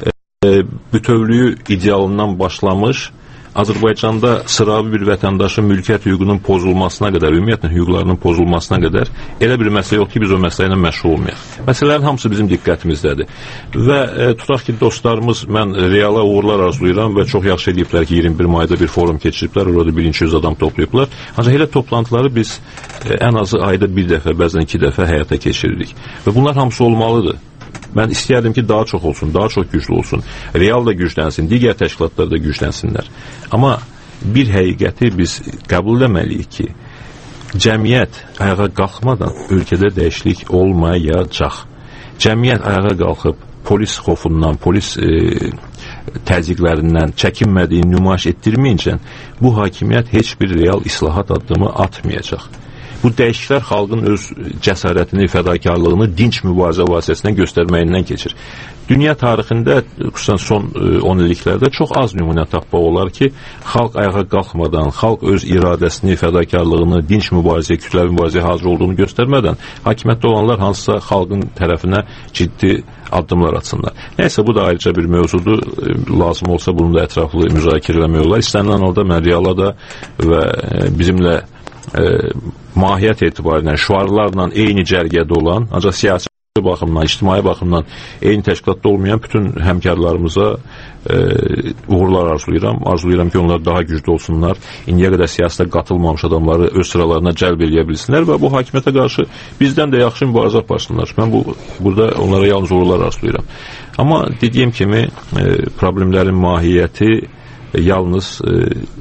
bütövlüyü idealından başlamış, Azərbaycanda sıravi bir vətəndaşın mülkiyyət hüququnun pozulmasına qədər, ümumiyyətlə hüquqlarının pozulmasına qədər elə bir məsələ yox ki, biz o məsələ ilə məşğul olmayaq. Məsələlərin hamısı bizim diqqətimizdədir. Və e, tutaq ki, dostlarımız, mən reala uğurlar arzulayıram və çox yaxşı ediblər ki, iyirmi bir mayda bir forum keçiriblər, orada bir neçə yüz adam toplayıblar. Ancaq elə toplantıları biz e, ən azı ayda bir dəfə, bəzən iki dəfə həyata keçiririk. Və bunlar hamısı olmalıdır. Mən istəyərdim ki, daha çox olsun, daha çox güclü olsun. Real da güclənsin, digər təşkilatlar da güclənsinlər. Amma bir həqiqəti biz qəbul etməliyik ki, cəmiyyət ayağa qalxmadan ölkədə dəyişiklik olmayacaq. Cəmiyyət ayağa qalxıb polis xofundan, polis e, təzyiqlərindən çəkinmədiyini nümayiş etdirməyincə bu hakimiyyət heç bir real islahat addımı atmayacaq. Bu dəyişikliklər xalqın öz cəsarətini, fədakarlığını dinc mübarizə vasitəsilə göstərməyindən keçir. Dünya tarixində, xüsusən son on illiklərdə çox az nümunə tapmaq olar ki, xalq ayağa qalxmadan, xalq öz iradəsini, fədakarlığını, dinc mübarizəyə, kütləvi mübarizəyə hazır olduğunu göstərmədən hakimiyyətdə olanlar hansısa xalqın tərəfinə ciddi addımlar atsınlar. Nəysə, bu da ayrıca bir mövzudur. Lazım olsa bunu da ətraflı müzakirə eləmək olar. İstənilən halda mən Realada və bizimlə e, mahiyyət etibarilə, şüarlarla eyni cərgədə olan, ancaq siyasi baxımdan, ictimai baxımdan eyni təşkilatda olmayan bütün həmkarlarımıza e, uğurlar arzulayıram. Arzulayıram ki, onlar daha güclü olsunlar. İndiyə qədər siyasətə qatılmamış adamları öz sıralarına cəlb eləyə bilsinlər və bu hakimiyyətə qarşı bizdən də yaxşı mübarizə aparsınlar. Mən bu, burada onlara yalnız uğurlar arzulayıram. Amma dediyim kimi e, problemlərin mahiyyəti e, yalnız e,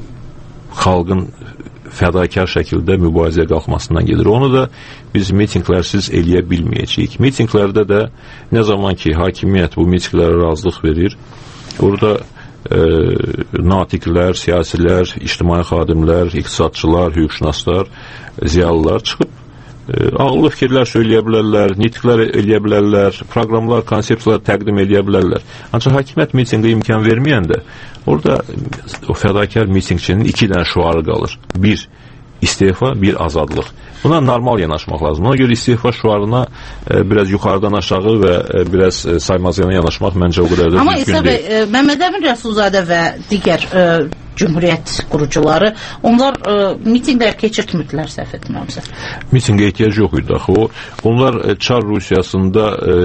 xalqın fədakar şəkildə mübarizəyə qalxmasından gedir. Onu da biz mitinqlərsiz eləyə bilməyəcəyik. Mitinqlərdə də nə zaman ki, hakimiyyət bu mitinqlərə razılıq verir, orada e, natiqlər, siyasilər, ictimai xadimlər, iqtisadçılar, hüquqşünaslar, ziyalılar çıxıb e, ağıllı fikirlər söyləyə bilərlər, nitqlər eləyə bilərlər, proqramlar, konsepsiyalar təqdim eləyə bilərlər. Ancaq hakimiyyət mitinqə imkan verməyəndə orada o fədakar mitingçinin iki dənə şüarı qalır. Bir, istefa, bir azadlıq. Buna normal yanaşmaq lazım. Ona görə istefa şüarına e, biraz yuxarıdan aşağı və e, biraz e, saymazlığına yanaşmaq məncə o qədər də Amma düzgün deyil. Amma İsa bəy, Məmməd Əmin Rəsulzadə və digər e, Cümhuriyyət qurucuları, onlar e, mitinglər keçirtmirdilər, səhv etmirəmsə. Mitingə ehtiyac yox idi axı. O, onlar e, Çar Rusiyasında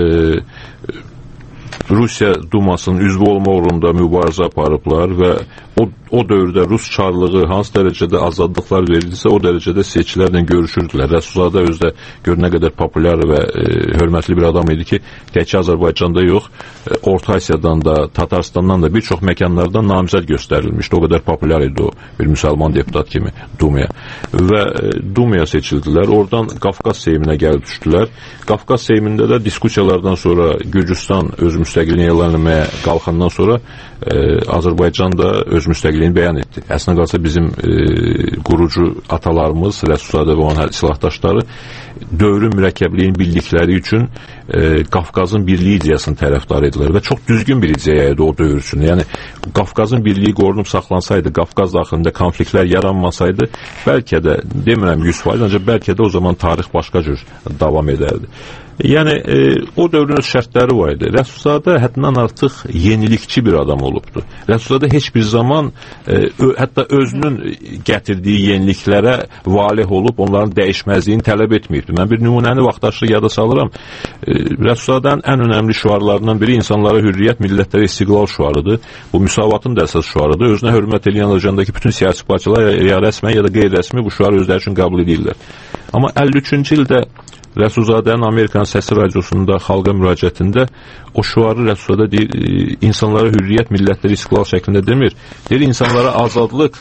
e, Rusiya Dumasının üzvü olma uğrunda mübarizə aparıblar və o, o dövrdə Rus çarlığı hansı dərəcədə azadlıqlar verildisə, o dərəcədə seçkilərlə görüşürdülər. Rəsulzadə özü də gör nə qədər populyar və e, hörmətli bir adam idi ki, təkcə Azərbaycanda yox, e, Orta Asiyadan da, Tatarstandan da bir çox məkanlardan namizəd göstərilmişdi. O qədər populyar idi o, bir müsəlman deputat kimi Dumaya. Və e, Dumaya seçildilər. Oradan Qafqaz Seyminə gəlib düşdülər. Qafqaz Seymində də diskusiyalardan sonra Gürcüstan öz müstəqilliyini elan etməyə qalxandan sonra e, Azərbaycan da öz müstəqilliyini bəyan etdi. Əslində qalsa bizim e, qurucu atalarımız, Rəsulzadə və onun silahdaşları dövrün mürəkkəbliyini bildikləri üçün e, Qafqazın birliyi ideyasını tərəfdar edilər və çox düzgün bir ideya idi o dövr üçün. Yəni Qafqazın birliyi qorunub saxlansaydı, Qafqaz daxilində konfliktlər yaranmasaydı, bəlkə də demirəm yüz faiz, ancaq bəlkə də o zaman tarix başqa cür davam edərdi. Yəni e, o dövrün öz şərtləri var idi. Rəsulzadə həddindən artıq yenilikçi bir adam olubdu. Rəsulzadə heç bir zaman e, ö, hətta özünün gətirdiyi yeniliklərə valeh olub onların dəyişməzliyini tələb etməyibdi. Mən bir nümunəni vaxtaşırı yada salıram. E, Rəsulzadənin ən önəmli şüarlarından biri insanlara hürriyyət, millətlərə istiqlal şüarıdır. Bu müsavatın da əsas şüarıdır. Özünə hörmət edən Azərbaycandakı bütün siyasi partiyalar ya, ya rəsmən ya da qeyri-rəsmi bu şüarı özləri üçün qəbul edirlər. Amma əlli üçüncü ildə Rəsulzadənin Amerikanın Səsi radiosunda xalqa müraciətində o şüarı Rəsulzadə deyir, insanlara hürriyyət, millətləri istiqlal şəklində demir. Deyir, insanlara azadlıq,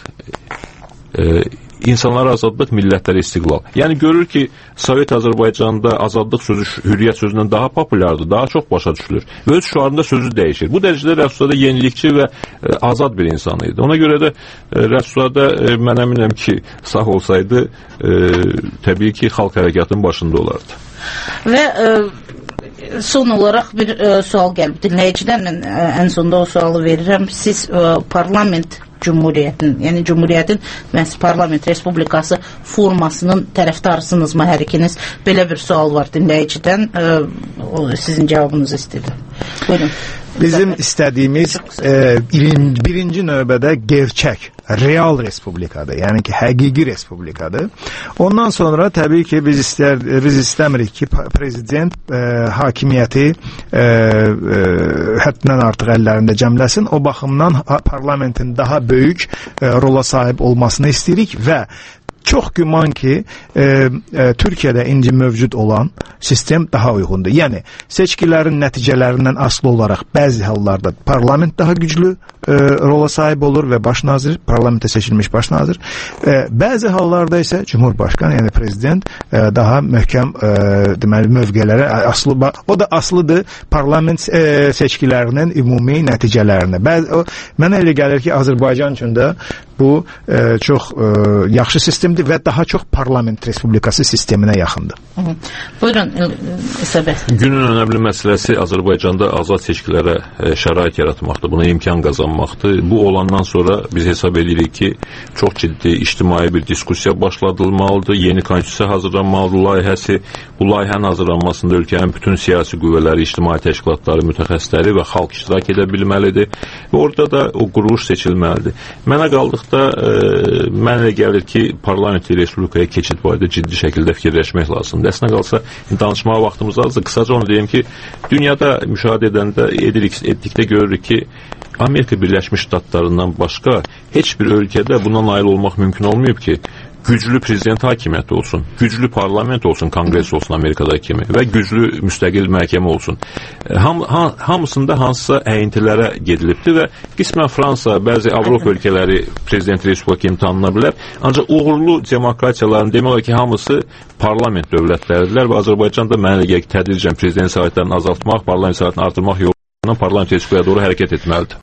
e, insanlara azadlıq, millətlərə istiqlal. Yəni görür ki, Sovet Azərbaycanda azadlıq sözü hürriyyət sözündən daha populyardır, daha çox başa düşülür və öz şüarında sözü dəyişir. Bu dərəcədə Rəsulzadə yenilikçi və e, azad bir insan idi. Ona görə də e, Rəsulzadə e, mən əminəm ki, sağ olsaydı e, təbii ki, xalq hərəkatının başında olardı. Və e, son olaraq bir e, sual gəlib dinləyicidən. Mən e, ən sonda o sualı verirəm. Siz e, parlament Cumhuriyyətin, yəni Cumhuriyyətin məhz parlament respublikası formasının tərəfdarısınızmı hər ikiniz? Belə bir sual var dinləyicidən. E, sizin cavabınızı istəyirəm. Buyurun. Bizim istədiyimiz e, birinci növbədə gerçək, real respublikadır. Yəni ki, həqiqi respublikadır. Ondan sonra təbii ki, biz istər, biz istəmirik ki, prezident e, hakimiyyəti e, e, həddindən artıq əllərində cəmləsin. O baxımdan parlamentin daha böyük e, rola sahib olmasını istəyirik və çox güman ki, e, e, Türkiyədə indi mövcud olan sistem daha uyğundur. Yəni, seçkilərin nəticələrindən asılı olaraq bəzi hallarda parlament daha güclü e, rola sahib olur və baş nazir, parlamentə seçilmiş baş nazir. E, bəzi hallarda isə Cumhurbaşqanı, yəni prezident e, daha möhkəm e, deməli, mövqelərə asılı, o da asılıdır parlament e, seçkilərinin ümumi nəticələrinə. Bəzi, o, mənə elə gəlir ki, Azərbaycan üçün də bu e, çox e, yaxşı sistemdir və daha çox parlament respublikası sisteminə yaxındır. Hı -hı. Buyurun İsa bəy. Günün önəmli məsələsi Azərbaycanda azad seçkilərə e, şərait yaratmaqdır, buna imkan qazanmaqdır. Bu olandan sonra biz hesab edirik ki, çox ciddi ictimai bir diskussiya başladılmalıdır, yeni konstitusiya hazırlanmalıdır layihəsi. Bu layihənin hazırlanmasında ölkənin bütün siyasi qüvvələri, ictimai təşkilatları, mütəxəssisləri və xalq iştirak edə bilməlidir və orada da o quruluş seçilməlidir. Mənə qaldıqda e, mənə elə gəlir ki, parlamenti respublikaya keçid barədə ciddi şəkildə fikirləşmək lazımdır. Əslində qalsa, danışmağa vaxtımız azdır. Qısaca onu deyim ki, dünyada müşahidə edəndə, edirik, etdikdə görürük ki, Amerika Birləşmiş Ştatlarından başqa heç bir ölkədə buna nail olmaq mümkün olmayıb ki, güclü prezident hakimiyyəti olsun, güclü parlament olsun, kongres olsun Amerikadakı kimi və güclü müstəqil məhkəmə olsun. Ham, ha, hamısında hansısa əyintilərə gedilibdir və qismən Fransa, bəzi Avropa ölkələri prezident respublika kimi tanına bilər. Ancaq uğurlu demokratiyaların demək olar ki, hamısı parlament dövlətləridirlər və Azərbaycanda mənə elə gəlir ki, tədricən prezident səlahiyyətlərini azaltmaq, parlament səlahiyyətini artırmaq yolu parlament respublikaya doğru hərəkət etməlidir.